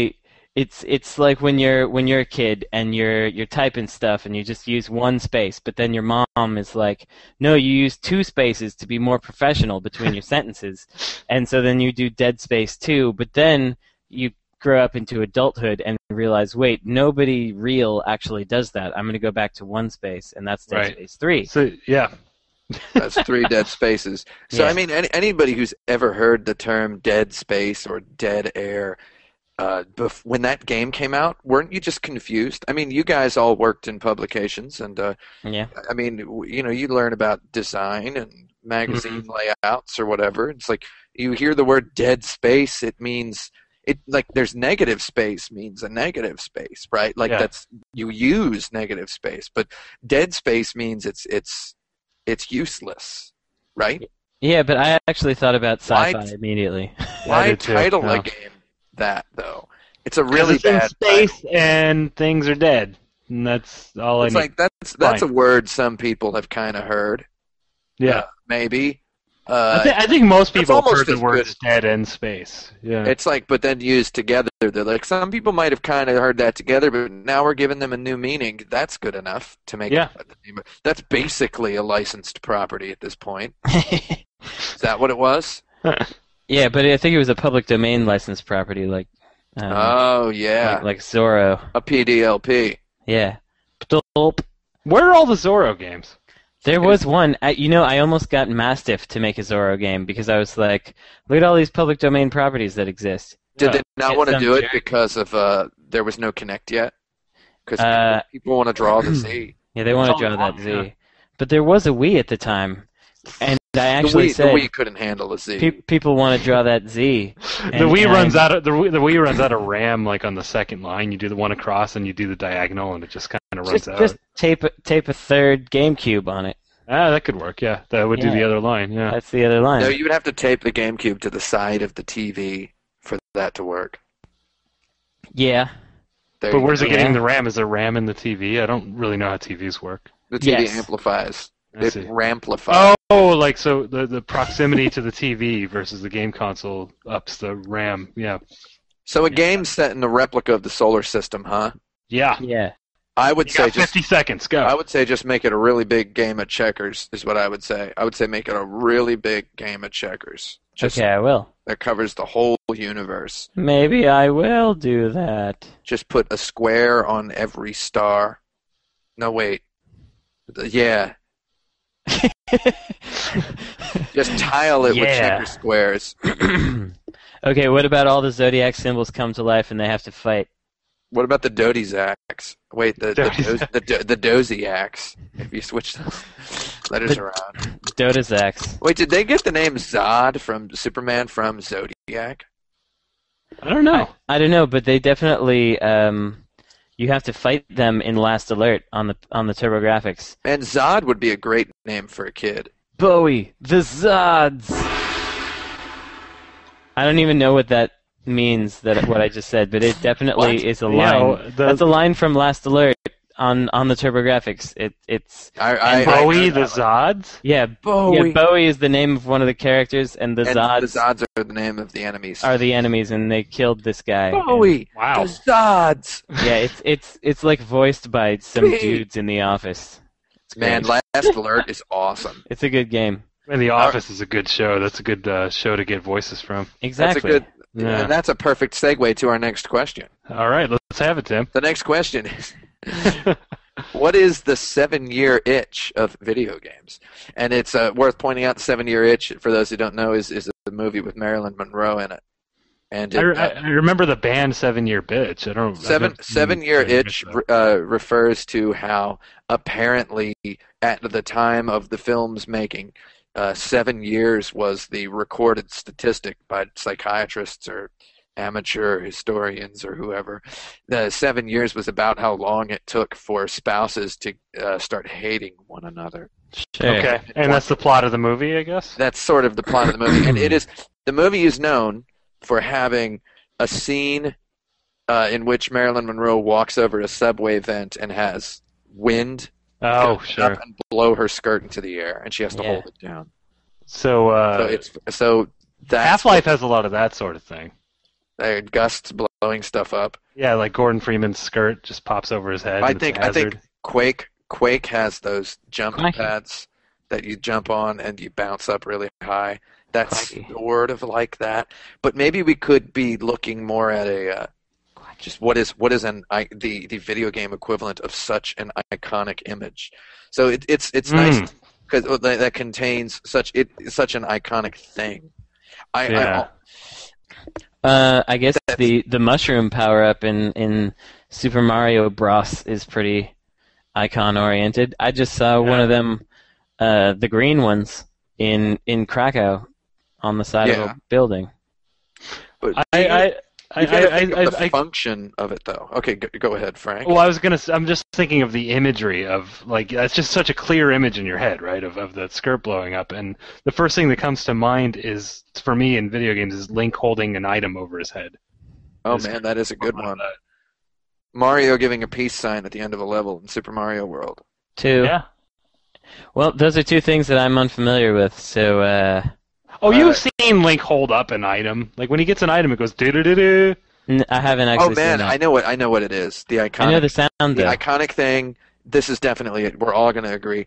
it's like when you're a kid and you're typing stuff and you just use one space, but then your mom is like, no, you use two spaces to be more professional between your sentences, and so then you do Dead Space 2, but then you grow up into adulthood and realize, wait, nobody real actually does that. I'm going to go back to one space, and that's Dead Right. Space 3. So yeah, That's 3 dead spaces. So Yeah. I mean, anybody who's ever heard the term dead space or dead air, when that game came out, weren't you just confused? I mean, you guys all worked in publications, and Yeah. I mean, you learn about design and magazine layouts or whatever. It's like you hear the word dead space, it means it like there's negative space means a negative space, right? Like Yeah. that's you use negative space, but dead space means it's useless, right? Yeah, but I actually thought about Why- sci-fi immediately. Why did too, title yeah. a game that though? It's a really it's in bad space title. and things are dead, and that's all It's I need. like that's a Fine. word some people have kind of heard. Yeah, Maybe. I think most it's people have almost heard as the words good- dead and space. Yeah, It's like, but then used together, they're like, some people might have kind of heard that together, but now we're giving them a new meaning. That's good enough to make Yeah. it. That's basically a licensed property at this point. Is that what it was? Yeah, but I think it was a public domain licensed property, like Oh, yeah. like Zorro. A PDLP. Yeah. Ptolp. where are all the Zorro games? There was one. I almost got Mastiff to make a Zorro game because I was like, look at all these public domain properties that exist. Did Yeah. they not Get want to some do it jerk. because of there was no Connect yet? Because Uh, people want to draw the Z. Yeah, they want to draw that Z. But there was a Wii at the time, and I actually the said Wii couldn't handle a Z. people want to draw that Z. The Wii runs out of the Wii runs out of RAM like on the second line. You do the one across and you do the diagonal, and it just kind of runs out. Just tape a third GameCube on it. That could work. Yeah, that would do Yeah. the other line. Yeah. That's the other line. No, you would have to tape the GameCube to the side of the TV for that to work. Yeah. There But you where's go. it getting Yeah. the RAM? Is there RAM in the TV? I don't really know how TVs work. The TV Yes. amplifies. I It see. ramplifies. Oh, like so the proximity to the TV versus the game console ups the RAM. Yeah. So a game set in a replica of the solar system, huh? Yeah. Yeah. I would You say got 50 seconds. Go. I would say just make it a really big game of checkers is what I would say. I would say make it a really big game of checkers. Just Okay, I will. that covers the whole universe. Maybe I will do that. Just put a square on every star. No, wait. Yeah. Just tile it with Yeah. checker squares. Okay, what about all the zodiac symbols come to life and they have to fight? What about the Dodiacs? Wait, the Doziacs. If you switch those letters around. Dotazax. Wait, did they get the name Zod from Superman from Zodiac? I don't know. I don't know, but they definitely you have to fight them in Last Alert on the TurboGrafx. And Zod would be a great name for a kid. Bowie, the Zods. I don't even know what that means, what I just said, but it definitely What? is a You line. know, That's a line from Last Alert on the TurboGrafx. It's Bowie the Zods? yeah, Bowie. yeah. Bowie is the name of one of the characters, and the And Zods the Zods are the name of the enemies. are the enemies, and they killed this guy. Bowie. Wow. The Zods. Yeah, it's like voiced by some Wait. dudes in The Office. It's Man, great. Last Alert is awesome. It's a good game. And The Office is a good show. That's a good show to get voices from. Exactly. That's a good. Yeah. And that's a perfect segue to our next question. All right, let's have it, Tim. The next question is, what is the 7-year itch of video games? And it's worth pointing out the 7-year itch, for those who don't know, is a movie with Marilyn Monroe in it. And I remember the band 7 Year Bitch. I don't. Seven Year Itch refers to how apparently at the time of the film's making, 7 years was the recorded statistic by psychiatrists or amateur historians or whoever. The 7 years was about how long it took for spouses to start hating one another. Sure. Okay, and that's the plot of the movie, I guess. That's sort of the plot of the movie, and the movie is known for having a scene in which Marilyn Monroe walks over a subway vent and has wind Oh, come sure. up and blow her skirt into the air, and she has to hold it down. So That's Half-Life has a lot of that sort of thing. gusts blowing stuff up. Yeah, like Gordon Freeman's skirt just pops over his head. I and it's a think hazard. Quake has those jump Quake. pads that you jump on and you bounce up really high. That's Quake. sort of like that, but maybe we could be looking more at a just what is the video game equivalent of such an iconic image. So it's nice because that contains such an iconic thing. Yeah. I guess the mushroom power up in Super Mario Bros. Is pretty icon oriented. I just saw one of them, the green ones in Krakow on the side of a building. But I think of the function of it, though. Okay, go ahead, Frank. Well, I'm just thinking of the imagery of, like, that's just such a clear image in your head, right, of the skirt blowing up. And the first thing that comes to mind is, for me in video games, is Link holding an item over his head. Oh, man, that is a good one. Mario giving a peace sign at the end of a level in Super Mario World. Two. Yeah. Well, those are two things that I'm unfamiliar with, so... you've seen Link hold up an item. Like, when he gets an item, it goes do-do-do-do. I haven't actually seen that. I know what it is. The iconic. I know the sound, the though. iconic thing. This is definitely it. We're all going to agree.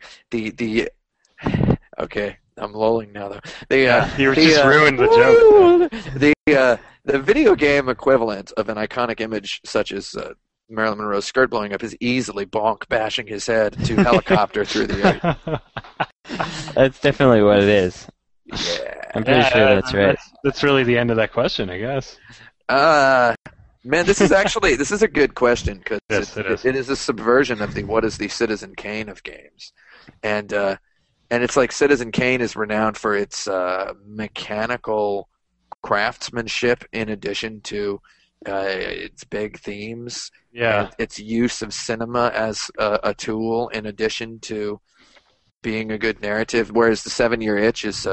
Okay, I'm lolling now though. You just ruined the joke. The video game equivalent of an iconic image such as Marilyn Monroe's skirt blowing up is easily Bonk bashing his head to helicopter through the air. That's definitely what it is. Yeah. I'm pretty sure that's right. That's really the end of that question, I guess. Man, this is a good question because Yes, it is. it is a subversion of what is the Citizen Kane of games, and it's like Citizen Kane is renowned for its mechanical craftsmanship in addition to its big themes. Yeah. And its use of cinema as a tool in addition to being a good narrative. Whereas the 7 Year Itch is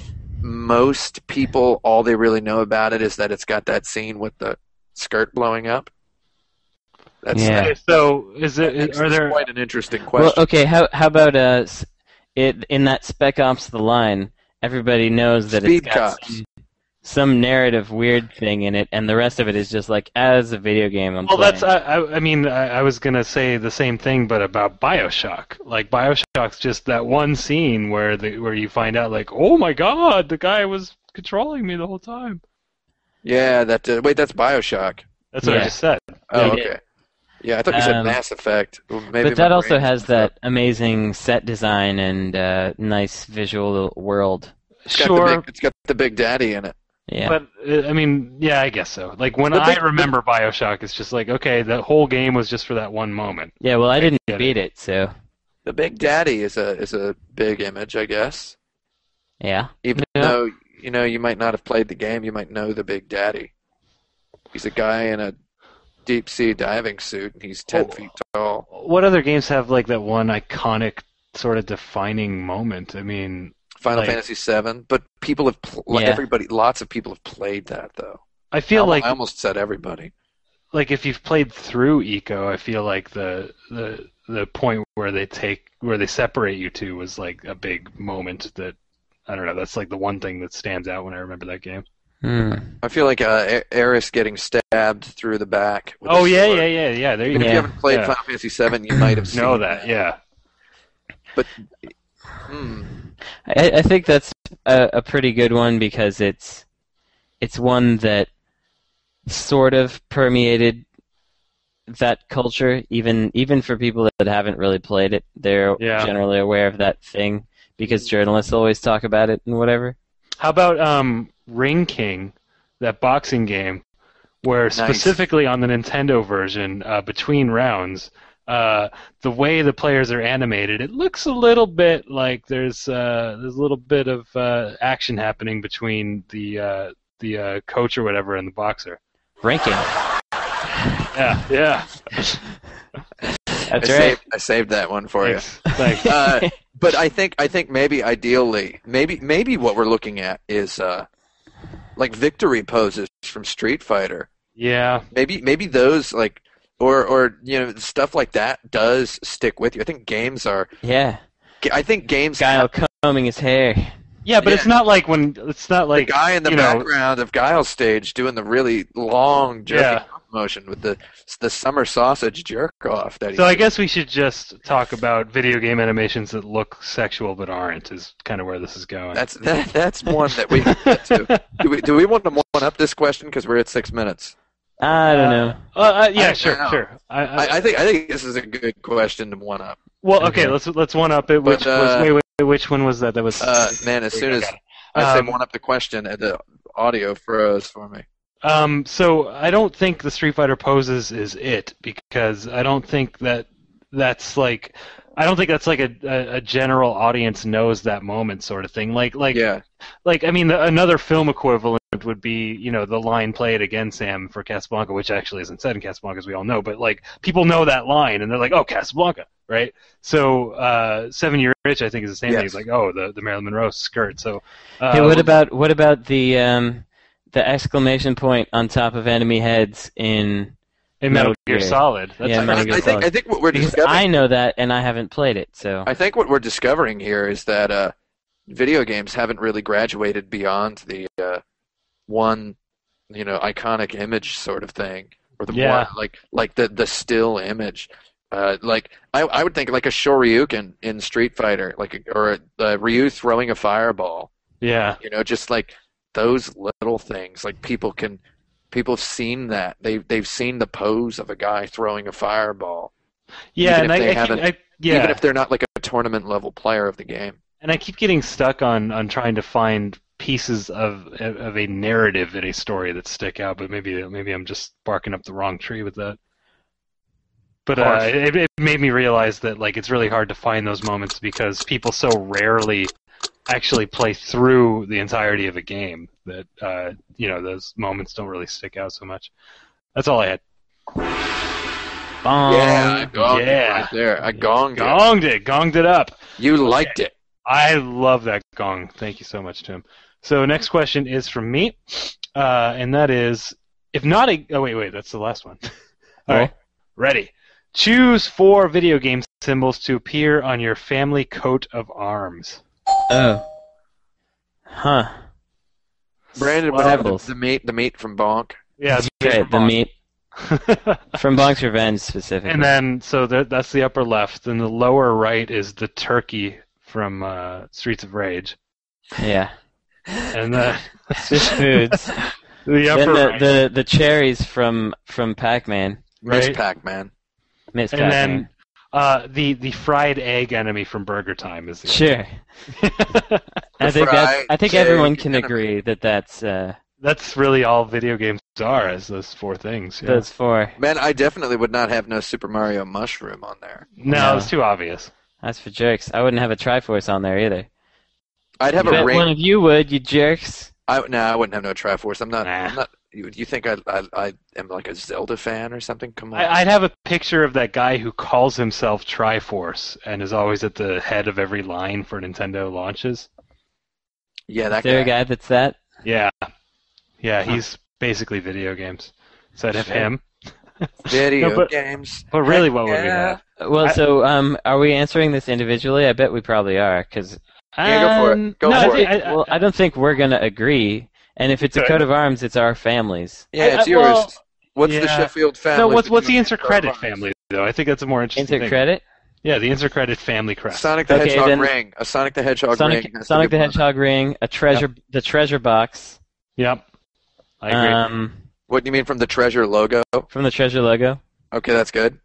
most people, all they really know about it is that it's got that scene with the skirt blowing up. Okay, so are there quite an interesting question. Well, okay, how about it in that Spec Ops: The Line? Everybody knows that Speed it's got Cops. some narrative weird thing in it, and the rest of it is just like as a video game. I'm playing. that's I was gonna say the same thing, but about BioShock. Like BioShock's just that one scene where you find out, like, oh my God, the guy was controlling me the whole time. Yeah, that's BioShock. That's what I just said. Oh, Yeah. okay. Yeah, I thought you said Mass Effect. Maybe But that my also brain has is that amazing set design and nice visual world. It's got Sure, it's got the Big Daddy in it. Yeah. but yeah, I guess so. Like when The I big- remember BioShock, it's just like, okay, the whole game was just for that one moment. Yeah, well, I didn't get beat it, so The Big Daddy is a big image, I guess. yeah. Even though you might not have played the game, you might know the Big Daddy. He's a guy in a deep sea diving suit, and he's 10 feet tall. What other games have like that one iconic sort of defining moment? I mean, Final Like- Fantasy VII, but people have Yeah. lots of people have played that though. I feel like I almost said everybody. like if you've played through Eco, I feel like the point where they separate you two was like a big moment that, I don't know, that's like the one thing that stands out when I remember that game. I feel like Eris getting stabbed through the back. With Oh a yeah, sword. yeah. There you Even go. if you haven't played Yeah. Final Fantasy VII, you might have seen Know that, yeah. But I think that's a pretty good one because it's one that sort of permeated that culture, even for people that haven't really played it. They're Yeah. generally aware of that thing because journalists always talk about it and whatever. How about Ring King, that boxing game, where Nice. specifically on the Nintendo version, between rounds, the way the players are animated, it looks a little bit like there's a little bit of action happening between the coach or whatever and the boxer. Ranking. Yeah. That's right. I saved that one for Thanks. you. But I think maybe ideally, maybe what we're looking at is like victory poses from Street Fighter. Yeah. Maybe those like or stuff like that does stick with you. I think games are. Yeah. I think games. Guile combing his hair. Yeah, but Yeah. it's not like The guy in the background of Guile's stage doing the really long jerking off motion with the summer sausage jerk off that he So I did. guess we should just talk about video game animations that look sexual but aren't. Is kind of where this is going. That's one that we can get to. Do we want to one up this question because we're at 6 minutes? I don't know. Yeah, I sure. don't know. I think this is a good question to one up. Well, okay, let's one up it. Which But, was which one was that? That was Man, as soon as Okay. I say one up the question, the audio froze for me. So I don't think the Street Fighter poses is it, because I don't think that's like a general audience knows that moment sort of thing. Like Yeah. I mean, another film equivalent would be, the line "Play it again, Sam" for Casablanca, which actually isn't said in Casablanca, as we all know, but like people know that line and they're like, "Oh, Casablanca," right? So 7 Year Itch, I think, is the same thing. It's Yes. like, "Oh, the Marilyn Monroe skirt." So Hey, what about the exclamation point on top of enemy heads in in Metal Metal Gear Gear. Solid? That's Yeah, Metal Gear Solid. I think what we're because discovering. I know that and I haven't played it, so I think what we're discovering here is that video games haven't really graduated beyond the one, iconic image sort of thing, or the Yeah. one like the still image. Like I would think like a Shoryuken in Street Fighter, or Ryu throwing a fireball. Yeah. Just like those little things. Like people have seen that. They've seen the pose of a guy throwing a fireball. Yeah, Even and if they I haven't- keep, Even if they're not like a tournament level player of the game. and I keep getting stuck on trying to find pieces of a narrative in a story that stick out, but maybe I'm just barking up the wrong tree with that. But Of course. it made me realize that like it's really hard to find those moments because people so rarely actually play through the entirety of a game that those moments don't really stick out so much. That's all I had. Yeah, I gonged yeah. it right there. I gonged it. Gonged it up. You liked it. I love that gong. Thank you so much, Tim. So next question is from me, and that is, if not a... Oh, wait, that's the last one. All right, ready. Choose 4 video game symbols to appear on your family coat of arms. Oh. Huh. Brandon would Well, have apples. the meat from Bonk. Yeah, Right, the meat from Bonk's Revenge specifically. And then, so that's the upper left. Then the lower right is the turkey from Streets of Rage. Yeah. And the Swiss Foods. the upper Then right. the cherries from Pac-Man. Miss Right. Pac-Man. Miss And Pac-Man. then the fried egg enemy from Burger Time is the Sure. I think fried everyone egg can enemy. agree that that's That's really all video games are, as those 4 things. Yeah. those 4. Man, I definitely would not have no Super Mario Mushroom on there. No, No. it's too obvious. That's for jerks. I wouldn't have a Triforce on there either. I'd have Bet a ring. one of you would, you jerks. I wouldn't have no Triforce. I'm Nah. not. You think I am like a Zelda fan or something? Come on. I'd have a picture of that guy who calls himself Triforce and is always at the head of every line for Nintendo launches. Yeah, that Is there a guy. guy that's that? Yeah. Yeah, he's basically video games. So I'd have Sure. him. Video No, but- games. But really, Heck what would we yeah. have? Well, I- so are we answering this individually? I bet we probably are, because Yeah, go for it. Go no, for it. I don't think we're gonna agree. And if it's a Good. coat of arms, it's our families. Yeah, I- it's I- yours. well, What's the yeah. Sheffield family? No, what's the doing? insert credit family, though? I think that's a more interesting thing. Intercredit? Yeah, the insert credit family crest. Sonic the Okay, Hedgehog then- ring. A Sonic the Hedgehog ring. Sonic has to Sonic be the one. Hedgehog ring, the treasure box. Yep. I agree. What do you mean from the treasure logo? From the treasure logo. Okay, that's good.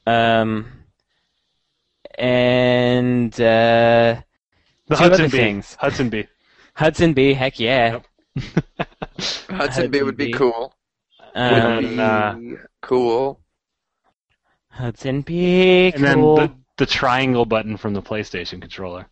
And the two Hudson other B. things. Hudson B. Hudson B, heck yeah. Hudson B would be B. cool. Um, And, Be cool. Hudson B. And then Cool. the triangle button from the PlayStation controller.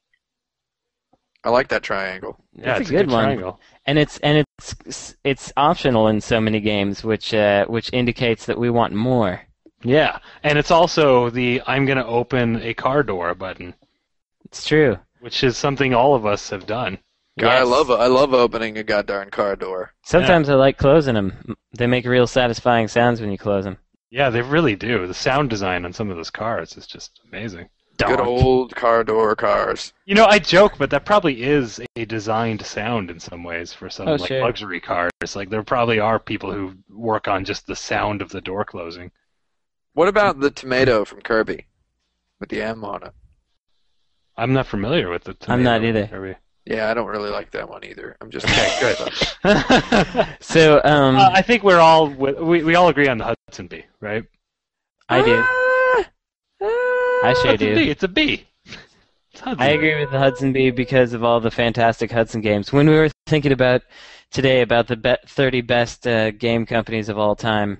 I like that triangle. Yeah, That's it's a good one. triangle. And it's optional in so many games, which indicates that we want more. Yeah, and it's also the I'm going to open a car door button, It's true. which is something all of us have done. God, Yes. I love opening a goddamn car door. Sometimes I like closing them. They make real satisfying sounds when you close them. Yeah, they really do. The sound design on some of those cars is just amazing. Good Donk. old car door cars. You know, I joke, but that probably is a designed sound in some ways for some Oh, like sure. luxury cars. Like there probably are people who work on just the sound of the door closing. What about the tomato from Kirby with the M on it? I'm not familiar with the I'm not tomato either. Kirby. Yeah, I don't really like that one either. I'm just Okay, good. So, I think we're all we all agree on the Hudson B, right? I do. I sure Hudson do. B, it's a B. It's Hudson. I agree with the Hudson B because of all the fantastic Hudson games. When we were thinking about today about the 30 best game companies of all time,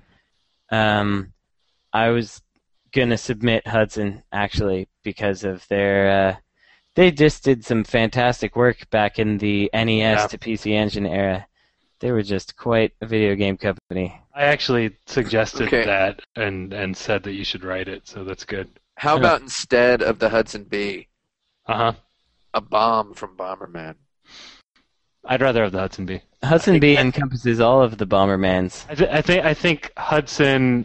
I was gonna submit Hudson actually because of their. They just did some fantastic work back in the NES to PC Engine era. They were just quite a video game company. I actually suggested Okay. that and said that you should write it, so that's good. How about instead of the Hudson B, Uh-huh. a bomb from Bomberman? I'd rather have the Hudson B. Hudson B encompasses all of the Bombermans. I think Hudson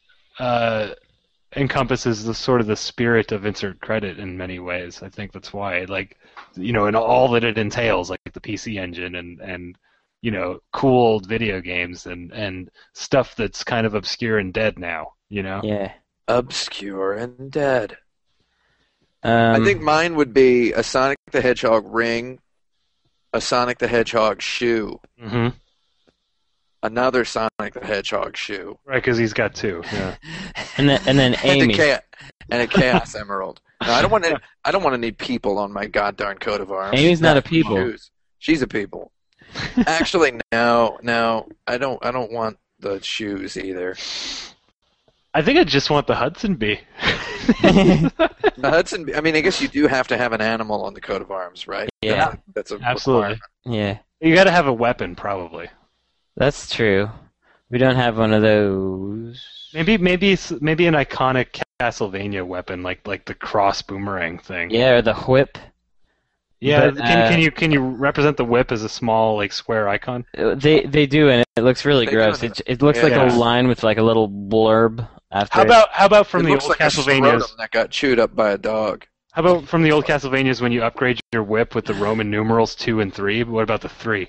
encompasses the sort of the spirit of insert credit in many ways. I think that's why, like, you know, and all that it entails, like the PC Engine and you know, cool video games and stuff that's kind of obscure and dead now. You know. Yeah. Obscure and dead. Um, I think mine would be a Sonic the Hedgehog ring, a Sonic the Hedgehog shoe, Mm-hmm. another Sonic the Hedgehog shoe, Right, because he's got two. Yeah. and then Amy. and a Chaos Emerald. No, I don't want to need people on my goddamn coat of arms. Amy's not a people. Shoes. She's a people. Actually, no, I don't want the shoes either. I think I just want the Hudson B. The Hudson. I mean, I guess you do have to have an animal on the coat of arms, right? Yeah. That's a Absolutely. requirement. Yeah, You got to have a weapon, probably. that's true. We don't have one of those. Maybe an iconic Castlevania weapon, like the cross boomerang thing. Yeah, or the whip. Yeah. But, Can you represent the whip as a small like square icon? They do, and it looks really They gross. do. It looks like Yeah. a line with like a little blurb after. How about from It the looks old like a Castlevanias? scrotum that got chewed up by a dog. How about from the old Castlevanias when you upgrade your whip with the Roman numerals 2 and 3? What about the 3?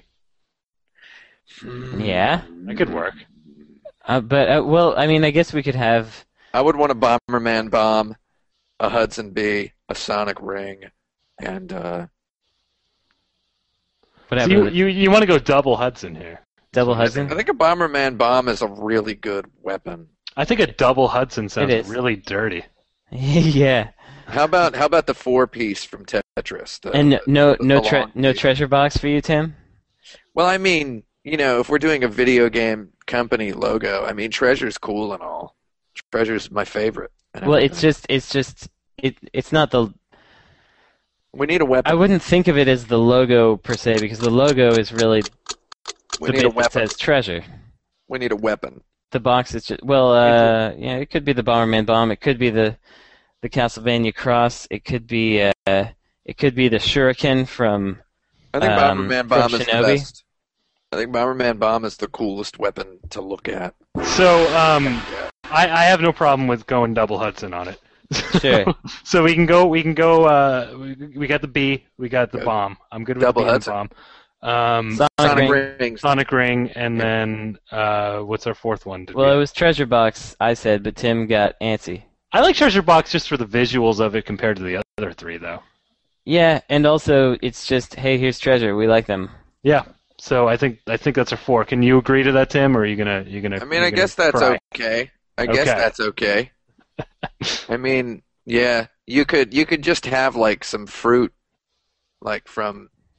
Yeah, That could work. but well, I mean, I guess we could have. I would want a Bomberman bomb, a Hudson B, a Sonic ring, and Whatever. So you want to go double Hudson here? Double I Hudson? think a Bomberman bomb is a really good weapon. I think a double Hudson sounds It is. really dirty. Yeah. How about the 4-piece from Tetris? And no long piece. treasure box for you, Tim? Well, I mean, you know, if we're doing a video game company logo, I mean, Treasure's cool and all. Treasure's my favorite. and Well, everything. it's not the. We need a weapon. I wouldn't think of it as the logo per se because the logo is really We the need a bit that weapon. says treasure. We need a weapon. The box is just yeah, it could be the Bomberman bomb. It could be the Castlevania cross. It could be the shuriken from. I think Bomberman from bomb is the Shinobi? best. I think Bomberman bomb is the coolest weapon to look at. So I have no problem with going double Hudson on it. Sure. So we can go. We got the B. We got the Good. bomb. I'm good with Double the B and Hudson. bomb. Sonic Ring. rings. Sonic Ring, and then what's our fourth one? Well, it was treasure box. I said, but Tim got antsy. I like Treasure Box just for the visuals of it compared to the other three, though. Yeah, and also it's just, hey, here's treasure. We like them. Yeah. So I think that's a 4. Can you agree to that, Tim, or are you gonna? I mean, I guess that's cry? okay. I guess Okay. that's okay. I mean, yeah, you could just have like some fruit, like from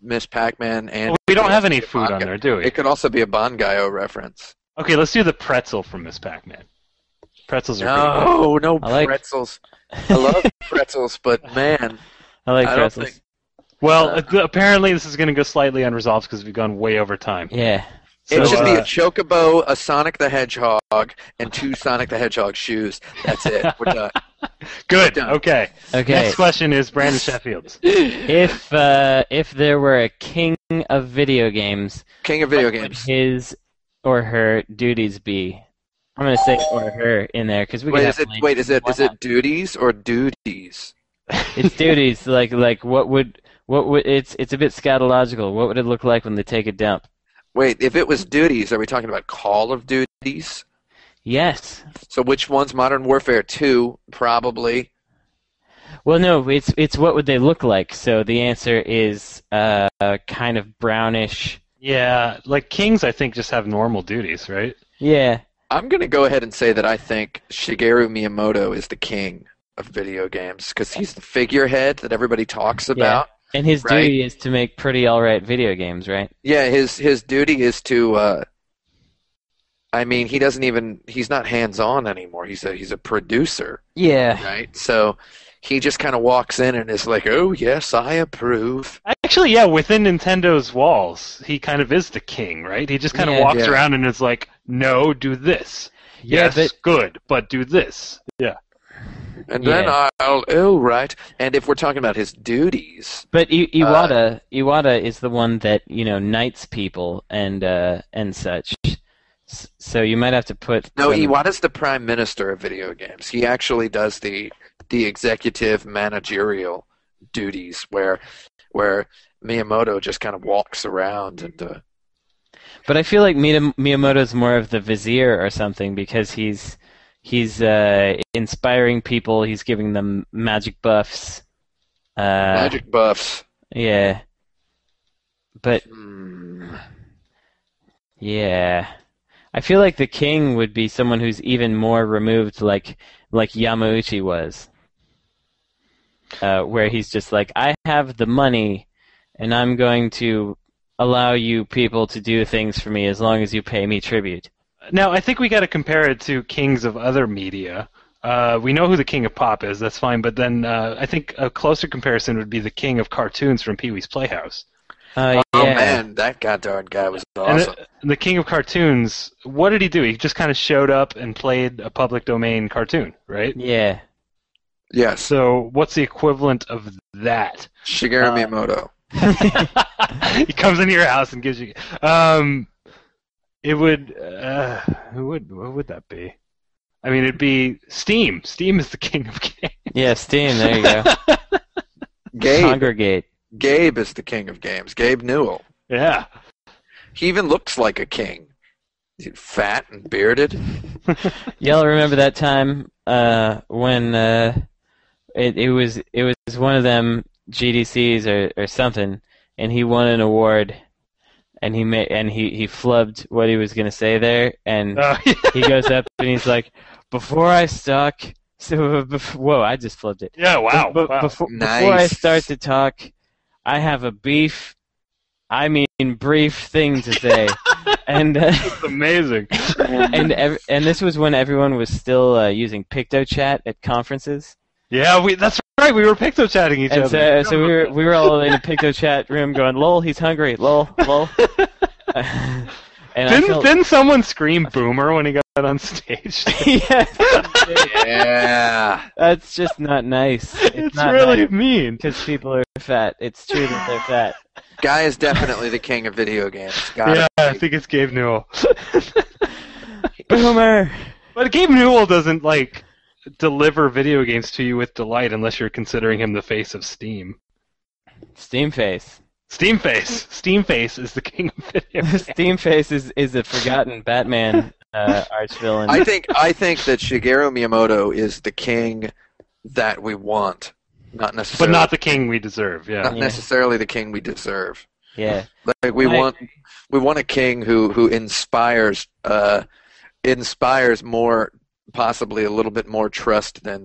Miss Pac-Man and... Well, we don't have any food on there, do we? It could also be a Bangayo reference. Okay, let's do the pretzel from Miss Pac-Man. Pretzels are No pretzels. I love pretzels, but man, I like I don't pretzels. think... Well, apparently this is going to go slightly unresolved because we've gone way over time. Yeah. It So, should be a Chocobo, a Sonic the Hedgehog, and 2 Sonic the Hedgehog shoes. That's it. We're done. Good. done. Okay. Okay. Next question is Brandon Sheffield's. If there were a king of video games, King of video what would games. his or her duties be? I'm gonna say or her in there because we can have Is it duties or duties? It's duties. Like what would it's a bit scatological. What would it look like when they take a dump? Wait, if it was duties, are we talking about Call of Duties? Yes. So which one's Modern Warfare 2? Probably. Well, no, it's what would they look like? So the answer is kind of brownish. Yeah, like kings, I think, just have normal duties, right? Yeah. I'm going to go ahead and say that I think Shigeru Miyamoto is the king of video games because he's the figurehead that everybody talks about. And his Right. duty is to make pretty alright video games, right? Yeah, his duty is to I mean, he's not hands-on anymore. He's a producer, Yeah. right? So he just kind of walks in and is like, "Oh, yes, I approve." Actually, yeah, within Nintendo's walls, he kind of is the king, right? He just kind of Yeah. walks Yeah. around and is like, no, do this. Yeah, Yes, good, but do this. Yeah. And then right. And if we're talking about his duties, But Iwata is the one that, knights people and such. So you might have to put no, some- Iwata's the prime minister of video games. He actually does the executive managerial duties where Miyamoto just kind of walks around and But I feel like Miyamoto's more of the vizier or something because he's inspiring people. He's giving them magic buffs. magic buffs. Yeah. But Hmm. yeah, I feel like the king would be someone who's even more removed, like Yamauchi was, where he's just like, I have the money, and I'm going to allow you people to do things for me as long as you pay me tribute. Now, I think we got to compare it to kings of other media. We know who the king of pop is, that's fine, but then I think a closer comparison would be the king of cartoons from Pee-wee's Playhouse. Yeah. Oh man, that goddamn guy was awesome. And the king of cartoons, what did he do? He just kind of showed up and played a public domain cartoon, right? Yeah. Yes, So what's the equivalent of that? Shigeru Miyamoto. He comes into your house and gives you. It would. What would that be? I mean, it'd be Steam. Steam is the king of games. Yeah, Steam, there you go. Gabe. Congregate. Gabe is the king of games. Gabe Newell. Yeah. He even looks like a king. He's fat and bearded. Y'all remember that time when it was one of them GDCs or something, and he won an award, and he flubbed what he was gonna say there, and he goes up and he's like, before I start, whoa, I just flipped it. Yeah. Wow. Wow. Before I Nice. start to talk, I have a brief thing to say, and That's amazing. and this was when everyone was still using PictoChat at conferences. Yeah. That's right. We were picto chatting each And other. so we were all in a PictoChat room going, "Lol, he's hungry. Lol, lol." And Didn't someone scream "boomer" when he got on stage? yeah, Yeah. that's just not nice. It's really mean. because people are fat. It's true that they're fat. Guy is definitely the king of video games. Yeah, I think it's Gabe Newell. Boomer. But Gabe Newell doesn't deliver video games to you with delight unless you're considering him the face of Steam. Steam face. Steam Face is the king of video games. Steam face is a forgotten Batman arch villain. I think that Shigeru Miyamoto is the king that we want, not But necessarily. not the king we deserve, yeah. not necessarily the king we deserve. Yeah. Like we want a king who inspires more, possibly a little bit more trust than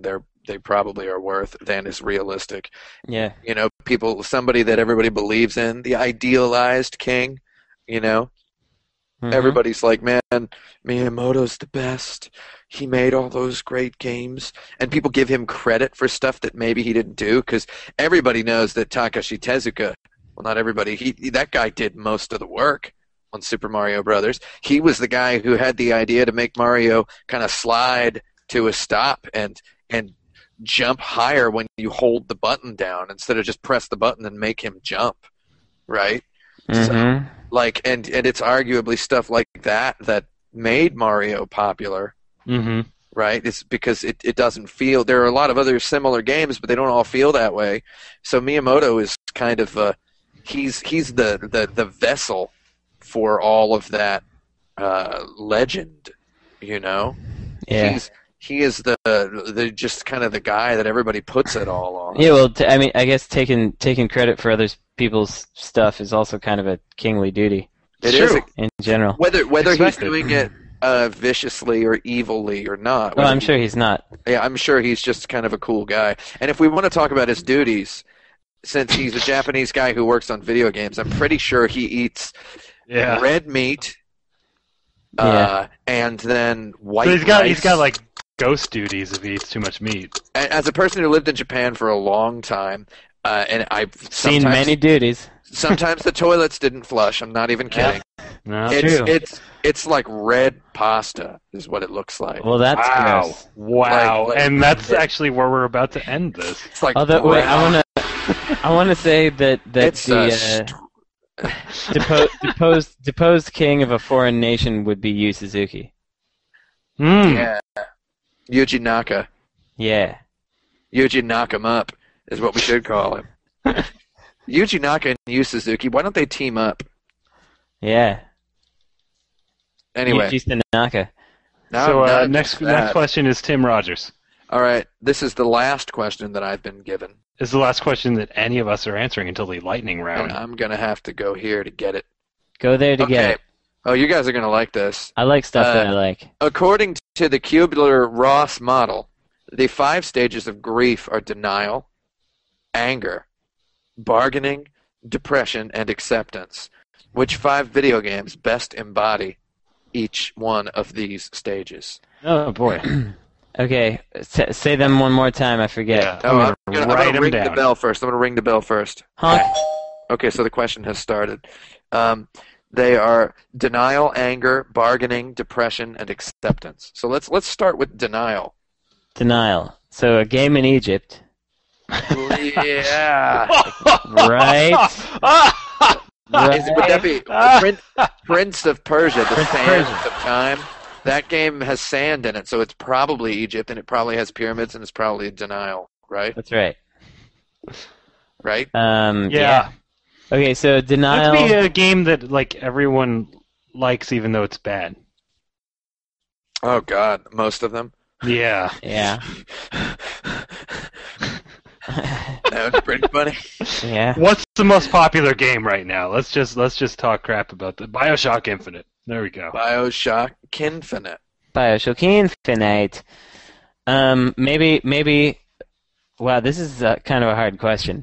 they probably are worth than is realistic. Yeah. You know, somebody that everybody believes in, the idealized king, you know? Mhm. Everybody's like, man, Miyamoto's the best. He made all those great games. And people give him credit for stuff that maybe he didn't do, because everybody knows that Takashi Tezuka, well, not everybody, that guy did most of the work on Super Mario Brothers. He was the guy who had the idea to make Mario kind of slide to a stop and jump higher when you hold the button down instead of just press the button and make him jump, right? Mhm. So, like, and it's arguably stuff like that made Mario popular, Mm-hmm. right? It's because it doesn't feel. There are a lot of other similar games, but they don't all feel that way. So Miyamoto is kind of he's the vessel for all of that legend, you know. Yeah. He is the just kind of the guy that everybody puts it all on. Yeah, well, I mean, I guess taking credit for other people's stuff is also kind of a kingly duty It True. is in general. whether he's Expected. doing it viciously or evilly or not. Well, whether I'm sure he's not. Yeah, I'm sure he's just kind of a cool guy. And if we want to talk about his duties, since he's a Japanese guy who works on video games, I'm pretty sure he eats Yeah. red meat, Yeah. and then white So rice. he's got like ghost duties if he eats too much meat. As a person who lived in Japan for a long time, and I've Seen many duties. sometimes the toilets didn't flush. I'm not even kidding. No. True. It's like red pasta is what it looks like. Well, that's Wow. gross. Wow. Like- and that's actually where we're about to end this. It's like Although, wait, brown. I want to say that It's the deposed king of a foreign nation would be Yu Suzuki. Hmm. yeah, Yuji Naka. Yeah. Yuji knock him up is what we should call him. Yuji Naka and Yu Suzuki. Why don't they team up? Yeah. Anyway, Yuji Tanaka. now So I'm not next just that. question is Tim Rogers. All right, this is the last question that I've been given, This is the last question that any of us are answering until the lightning and round. I'm gonna have to go here to get it. Go there to get Okay. it. Oh, you guys are gonna like this. I like stuff that I like. According to the Kubler-Ross model, the 5 stages of grief are denial, anger, bargaining, depression, and acceptance. Which 5 video games best embody each one of these stages? Oh boy. Okay, say them one more time. I forget. Yeah. Oh, I'm I'm gonna gonna write them ring the down. bell first. I'm gonna ring the bell first. Honk. Okay, so the question has started. They are denial, anger, bargaining, depression, and acceptance. So let's start with denial. Denial. So a game in Egypt, Yeah. right? Would that be Prince of Persia, the Prince of Sands Persia. of Time? That game has sand in it, so it's probably Egypt, and it probably has pyramids, and it's probably denial, right? That's right. Right? Yeah. Okay, so denial. That'd be a game that like everyone likes, even though it's bad. Oh God, most of them. Yeah. Yeah. That was pretty funny. Yeah. What's the most popular game right now? Let's just talk crap about the BioShock Infinite. There we go. BioShock Infinite. BioShock Infinite. Maybe. Wow, this is kind of a hard question.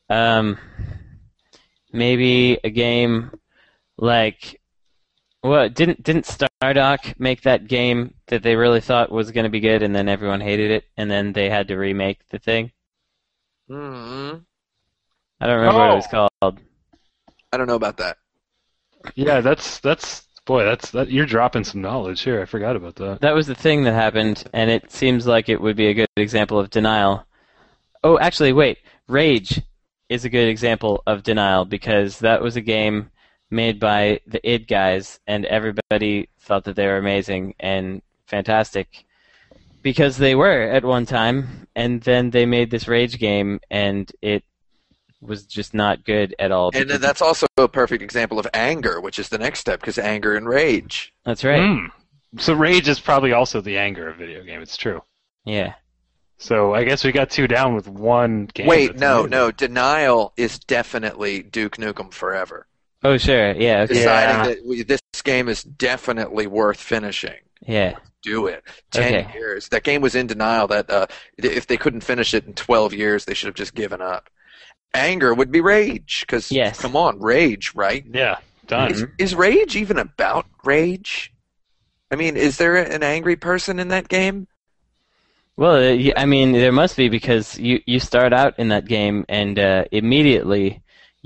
Maybe a game like. Well, didn't Stardock make that game that they really thought was going to be good, and then everyone hated it, and then they had to remake the thing? Hmm. I don't remember what it was called. I don't know about that. Yeah, that's you're dropping some knowledge here. I forgot about that. That was the thing that happened, and it seems like it would be a good example of denial. Oh, actually, wait. Rage is a good example of denial because that was a game made by the id guys, and everybody thought that they were amazing and fantastic because they were at one time, and then they made this Rage game, and it was just not good at all. And that's also a perfect example of anger, which is the next step, because anger and rage. That's right. Hmm. So Rage is probably also the anger of video game. It's true. Yeah. So I guess we got 2 down with 1 game. Wait, That's no, amazing. no. Denial is definitely Duke Nukem Forever. Oh, sure. Yeah. Okay. Deciding that this game is definitely worth finishing. Yeah. Do it. 10 Okay. years. That game was in denial that if they couldn't finish it in 12 years, they should have just given up. Anger would be rage, because, Yes. come on, rage, right? Yeah, done. Is rage even about rage? I mean, is there an angry person in that game? Well, I mean, there must be, because you start out in that game and immediately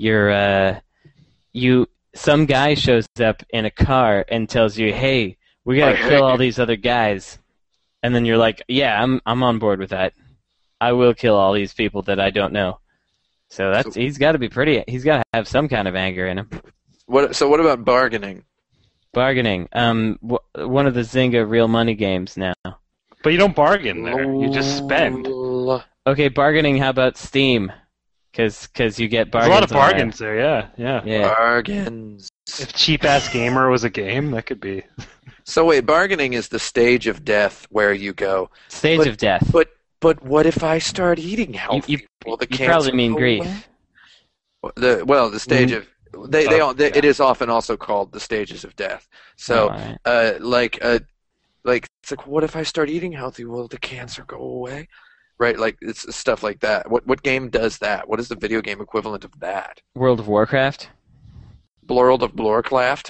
some guy shows up in a car and tells you, "Hey, we gotta kill all these other guys," and then you're like, "Yeah, I'm on board with that. I will kill all these people that I don't know." So he's got to be pretty. He's got to have some kind of anger in him. So what about bargaining? Bargaining. One of the Zynga real money games now. But you don't bargain there. You just spend. Okay, bargaining. How about Steam? Because you get There's bargains. a lot of bargains there, yeah. Bargains. If Cheap Ass Gamer was a game, that could be. So wait, bargaining is the stage of death where you go. Stage of death. But what if I start eating healthy? You probably mean grief. The stage of it is often also called the stages of death. So right. it's like, what if I start eating healthy? Will the cancer go away? Right, like it's stuff like that. What game does that? What is the video game equivalent of that? World of Warcraft. World of Warcraft.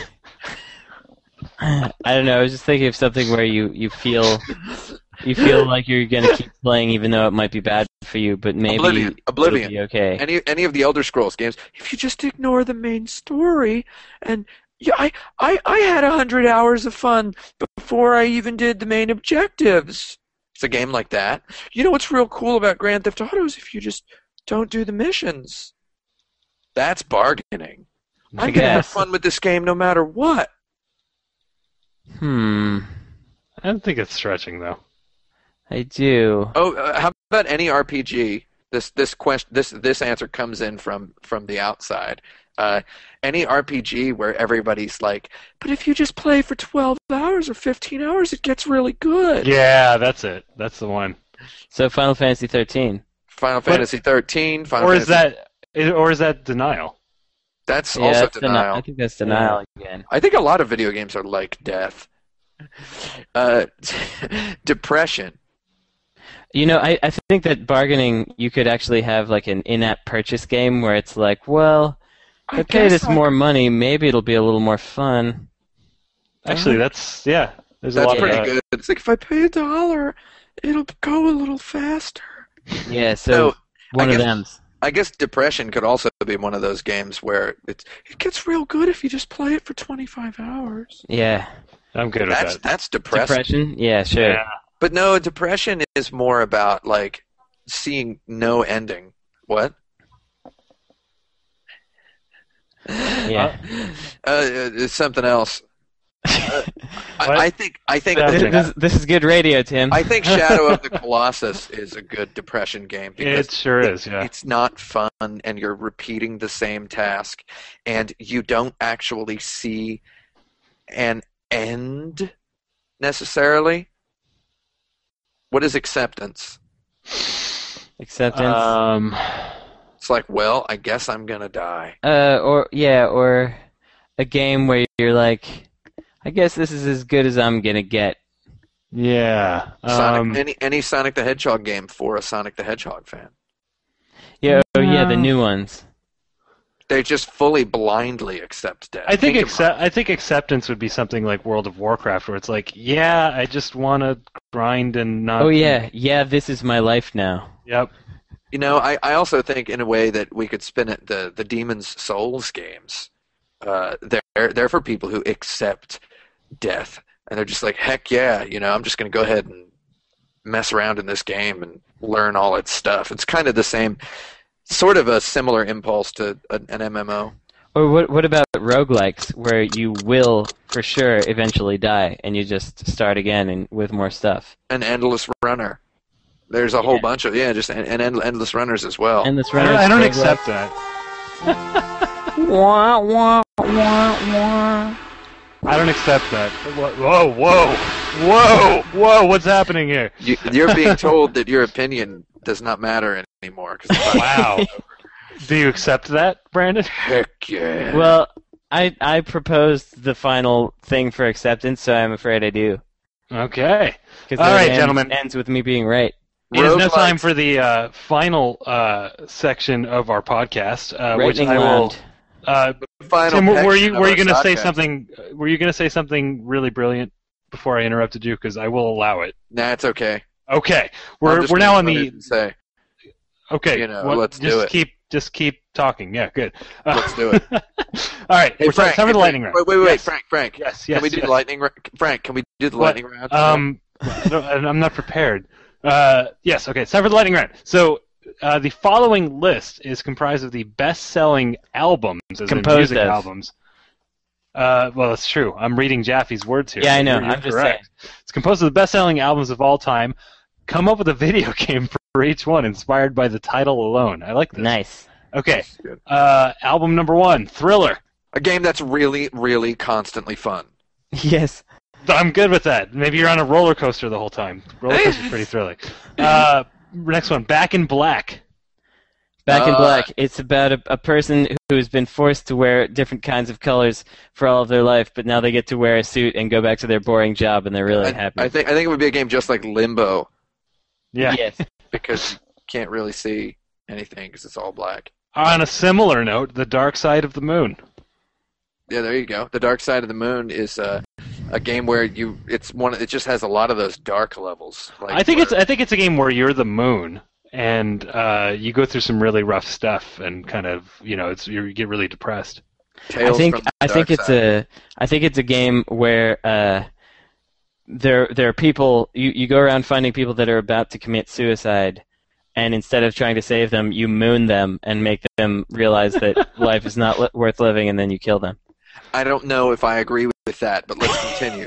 I don't know. I was just thinking of something where you feel like you're gonna keep playing even though it might be bad for you, but maybe Oblivion. it'll be okay. Any of the Elder Scrolls games, if you just ignore the main story, and yeah, I had 100 hours of fun before I even did the main objectives. It's a game like that. You know what's real cool about Grand Theft Auto is if you just don't do the missions. That's bargaining. I can have fun with this game no matter what. I don't think it's stretching though. I do. Oh, how about any RPG? This answer comes in from the outside. Any RPG where everybody's like, but if you just play for 12 hours or 15 hours, it gets really good. Yeah, that's it. That's the one. So Final Fantasy 13. Fantasy 13. Or is that denial? That's also denial. I think that's denial again. I think a lot of video games are like death. Depression. You know, I think that bargaining, you could actually have like an in-app purchase game where it's like, well, if I pay this more money, maybe it'll be a little more fun. Actually, that's a lot pretty of good. It's like if I pay $1, it'll go a little faster. Yeah, so one of them. I guess depression could also be one of those games where it gets real good if you just play it for 25 hours. Yeah. I'm good with that. That's depressing. Depression? Yeah, sure. Yeah. But no, depression is more about like seeing no ending. What? Yeah. It's something else. I think this is good radio, Tim. I think Shadow of the Colossus is a good depression game because it sure is. Yeah, it's not fun, and you're repeating the same task, and you don't actually see an end necessarily. What is acceptance? Acceptance. It's like, well, I guess I'm gonna die. Or a game where you're like, I guess this is as good as I'm gonna get. Yeah. Any Sonic the Hedgehog game for a Sonic the Hedgehog fan. Yeah. Oh yeah, the new ones. They just fully blindly accept death. I think acceptance would be something like World of Warcraft, where it's like, yeah, I just want to grind and not. Oh yeah, this is my life now. Yep. You know, I also think in a way that we could spin it the Demon's Souls games. They're for people who accept death, and they're just like, heck yeah, you know, I'm just going to go ahead and mess around in this game and learn all its stuff. It's kind of the same, sort of a similar impulse to an MMO. Or what about roguelikes, where you will for sure eventually die, and you just start again and with more stuff? An endless runner. There's a whole bunch of just endless runners as well. Endless runners. I don't accept that. Wah, wah, wah, wah. I don't accept that. Whoa! What's happening here? You're being told that your opinion does not matter anymore. Wow. Do you accept that, Brandon? Heck yeah. Well, I proposed the final thing for acceptance, so I'm afraid I do. Okay. Because All right, gentlemen. ends with me being right. It is now Roguelike. time for the final section of our podcast, which Lightning I will. Land. Final Were you section of were you our going to say podcast. something? Were you going to say something really brilliant before I interrupted you? Because I will allow it. Nah, it's okay. Okay, I'm we're just now gonna on go the. ahead and say, Okay, you know, let's do it. Just keep talking. Yeah, good. Let's do it. All right, Hey, we're Frank. time for the lightning round. Wait, Yes. Frank. Yes, Can we do yes. the lightning? Frank, can we do the lightning round? I'm not prepared. Yes, okay. It's time for the lightning round. So, the following list is comprised of the best-selling albums, as in Composed music of. albums. Well, that's true. I'm reading Jaffe's words here. Yeah, I know. You're I'm just correct. It's composed of the best-selling albums of all time. Come up with a video game for each one, inspired by the title alone. I like this. Nice. Okay. Good. Album number 1, Thriller. A game that's really, really constantly fun. Yes. I'm good with that. Maybe you're on a roller coaster the whole time. Roller coaster's pretty thrilling. Next one, Back in Black. Back in Black. It's about a person who's been forced to wear different kinds of colors for all of their life, but now they get to wear a suit and go back to their boring job, and they're really happy. I think it would be a game just like Limbo Yeah. Yes. because you can't really see anything because it's all black. On a similar note, The Dark Side of the Moon. Yeah, there you go. The Dark Side of the Moon is a game where it just has a lot of those dark levels. Like I think it's a game where you're the moon and you go through some really rough stuff and kind of you get really depressed. Tales from the I think Dark Side. it's a game where there are people you go around finding people that are about to commit suicide, and instead of trying to save them, you moon them and make them realize that life is not worth living, and then you kill them. I don't know if I agree with that, but let's continue.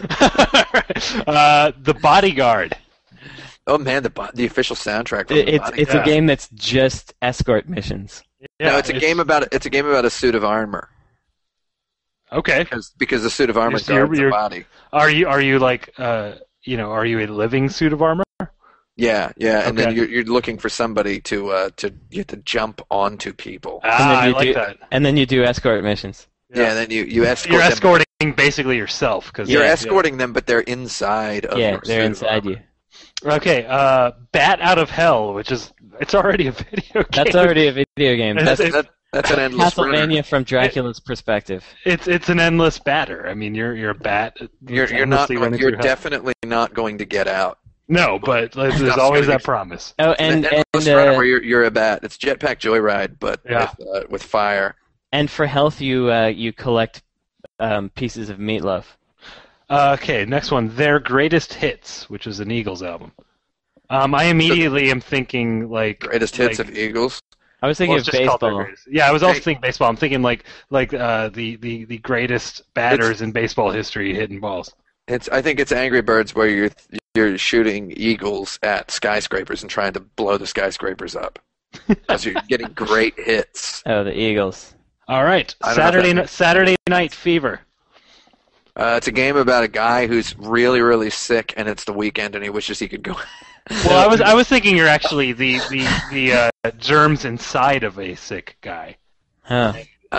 The Bodyguard. Oh man, the official soundtrack. From the It's a game that's just escort missions. Yeah, No, it's a game about a suit of armor Okay. because the suit of armor So you're- guards the you're- body. Are you like are you a living suit of armor? Yeah, and then Okay. you're looking for somebody to you have to jump onto people. I you like do, that. And then you do escort missions. Yeah, and then you escort You're them. escorting basically yourself because You're escorting them, but they're inside of Yeah, your they're suit of inside armor. you. Okay, Bat Out of Hell, it's already a video game. That's already a video game. That's- That's That's an endless runner. Castlevania from Dracula's perspective. It's an endless batter. I mean, you're a bat. You're endlessly running you're through hell. definitely not going to get out. No, but there's Stuff's always gonna that be- promise. Oh, It's and an endless runner where you're a bat. It's Jetpack Joyride, but Yeah. with fire. and for health, you collect pieces of meatloaf. Okay, next one, Their Greatest Hits, which is an Eagles album. I immediately am thinking like Greatest hits like, of Eagles. I was thinking well, of it's just called Their baseball. Greatest. Yeah, I was also Hey. thinking baseball. I'm thinking like the greatest batters in baseball history hitting balls. I think it's Angry Birds where you're shooting eagles at skyscrapers and trying to blow the skyscrapers up because you're getting great hits. Oh, the Eagles. All right, I don't know if that Saturday Night Fever. It's a game about a guy who's really, really sick, and it's the weekend, and he wishes he could go. Well, I was thinking you're actually the germs inside of a sick guy. Huh.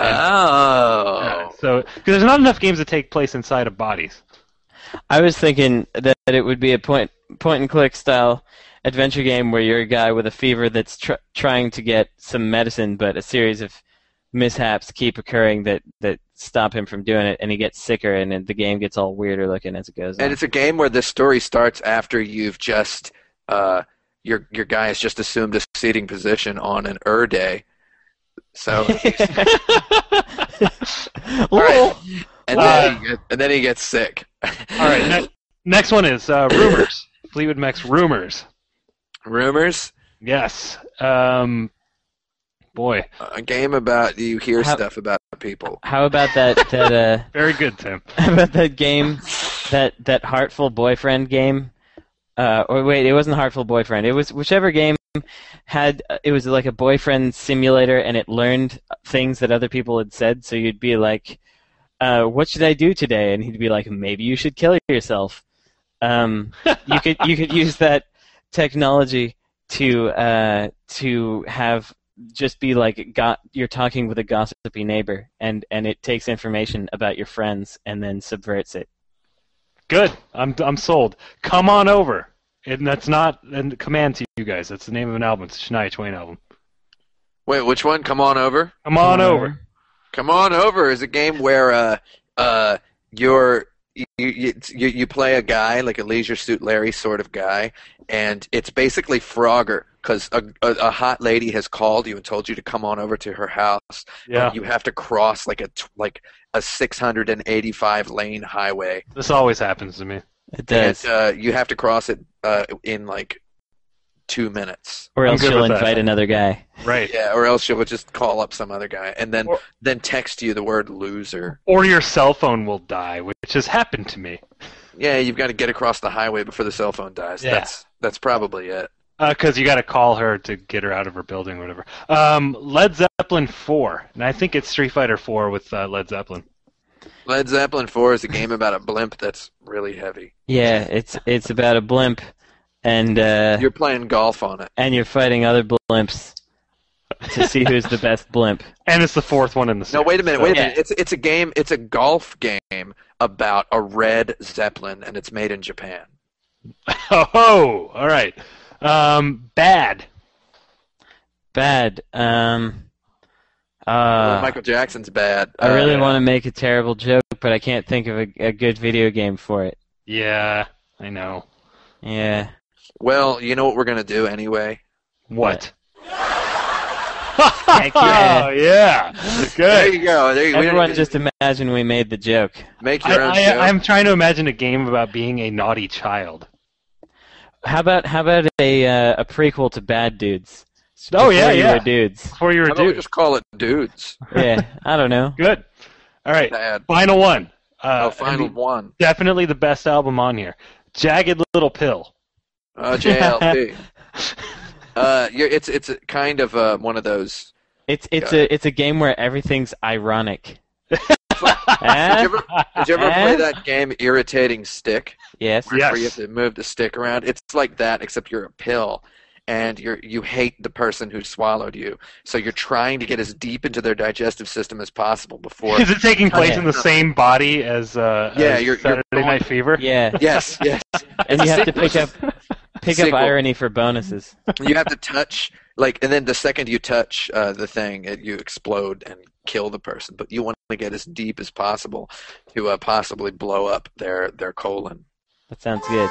Oh. So because there's not enough games that take place inside of bodies. I was thinking that it would be a point and click style adventure game where you're a guy with a fever that's trying to get some medicine, but a series of mishaps keep occurring that stop him from doing it, and he gets sicker, and then the game gets all weirder looking as it goes on. And it's a game where the story starts after you've just your guy has just assumed a seating position on an day. So Lol. and then he gets sick. All right, next one is Rumors. Fleetwood Mac's Rumors. Rumors. Yes. Boy, A game about you hear How- stuff about people. How about that very good, Tim. how about that game, that Heartful Boyfriend game? Or wait, it wasn't Heartful Boyfriend. It was whichever game it was like a boyfriend simulator, and it learned things that other people had said. So you'd be like, "What should I do today?" And he'd be like, "Maybe you should kill yourself." You could use that technology to have just be like you're talking with a gossipy neighbor, and it takes information about your friends and then subverts it. Good. I'm sold. Come on over. And that's not a command to you guys. That's the name of an album. It's a Shania Twain album. Wait, which one? Come on over. Come on over. Come on over is a game where you play a guy, like a Leisure Suit Larry sort of guy, and it's basically Frogger, because a hot lady has called you and told you to come on over to her house. Yeah. And you have to cross like a 685 lane highway. This always happens to me. It does. And you have to cross it in like 2 minutes. Or I'm else good she'll with that. invite another guy. Right. Yeah, or else she would just call up some other guy and then text you the word loser. Or your cell phone will die, which has happened to me. Yeah, you've got to get across the highway before the cell phone dies. Yeah. That's probably it. Because you got to call her to get her out of her building or whatever. Led Zeppelin 4. And I think it's Street Fighter 4 with Led Zeppelin. Led Zeppelin 4 is a game about a blimp that's really heavy. Yeah, it's about a blimp, and You're playing golf on it. and you're fighting other blimps to see who's the best blimp. And it's the fourth one in the series. No, wait a minute. Yeah. It's a game. It's a golf game about a red Zeppelin, and it's made in Japan. Oh, all right. Bad. Bad. Michael Jackson's bad. I really yeah. want to make a terrible joke, but I can't think of a good video game for it. Yeah, I know. Yeah. Well, you know what we're gonna do anyway. What? Heck yeah. Oh, yeah. There Good. you go. There you go. Everyone just imagine we made the joke. make your own show. I'm trying to imagine a game about being a naughty child. How about a prequel to Bad Dudes? Oh, yeah, Before you yeah. were dudes. Before you were How about we dude. just call it Dudes? Yeah, I don't know. Good. All right. Bad. Final one. Final and one. Definitely the best album on here. Jagged Little Pill. JLP. It's a kind of one of those. It's a game where everything's ironic. Did you ever play that game, Irritating Stick? Yes. Yes. Where you have to move the stick around. It's like that, except you're a pill, and you hate the person who swallowed you. So you're trying to get as deep into their digestive system as possible before. Is it taking place yeah. in the same body as you're Saturday going- Night Fever? Yeah. Yes, yes. And you have to pick up Sequel. irony for bonuses. You have to touch, and then the second you touch the thing, you explode and kill the person. But you want to get as deep as possible to possibly blow up their colon. That sounds good.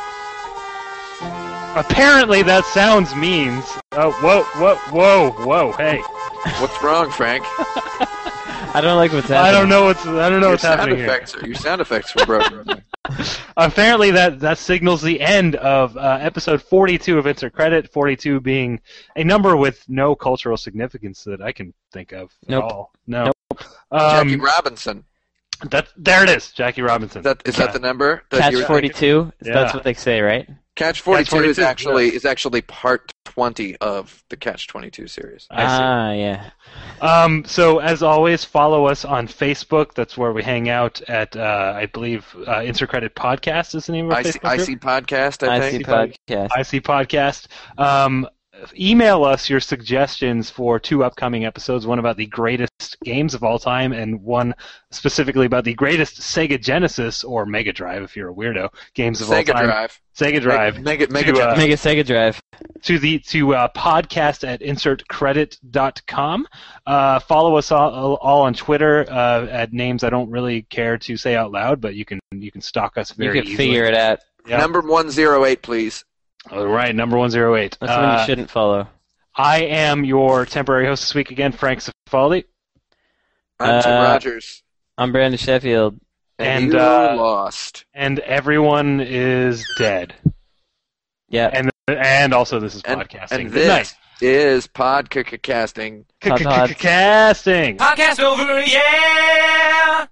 Apparently that sounds means. Oh, whoa, hey. What's wrong, Frank? I don't like what's happening. I don't know what's happening here. Your sound effects were broken. Apparently that signals the end of episode 42 of Insert Credit, 42 being a number with no cultural significance that I can think of Nope. at all. No. Jackie Robinson. There it is, Jackie Robinson. Is that the number? That Catch you were 42. Yeah. That's what they say, right? Catch 42 is 42, actually part 20 of the Catch 22 series. I see. Yeah. So as always, follow us on Facebook. That's where we hang out at, I believe, Insert Credit Podcast is the name of our Facebook group. IC Podcast, I think. IC podcast. IC Podcast. Email us your suggestions for 2 upcoming episodes, one about the greatest games of all time and one specifically about the greatest Sega Genesis or Mega Drive, if you're a weirdo, games of all Sega time. Drive. Sega Drive. Mega to, Drive. Mega Sega Drive. to podcast at insertcredit.com. Follow us all on Twitter at names I don't really care to say out loud, but you can stalk us very You could easily. figure it out. Yeah. Number 108, please. All right, number 108. That's one you shouldn't follow. I am your temporary host this week again, Frank Cifaldi. I'm Tim Rogers. I'm Brandon Sheffield. And And, you lost. And everyone is dead. Yeah. And also this is podcasting. And Good night. this is podcasting. Todd. Casting. Podcast over, yeah!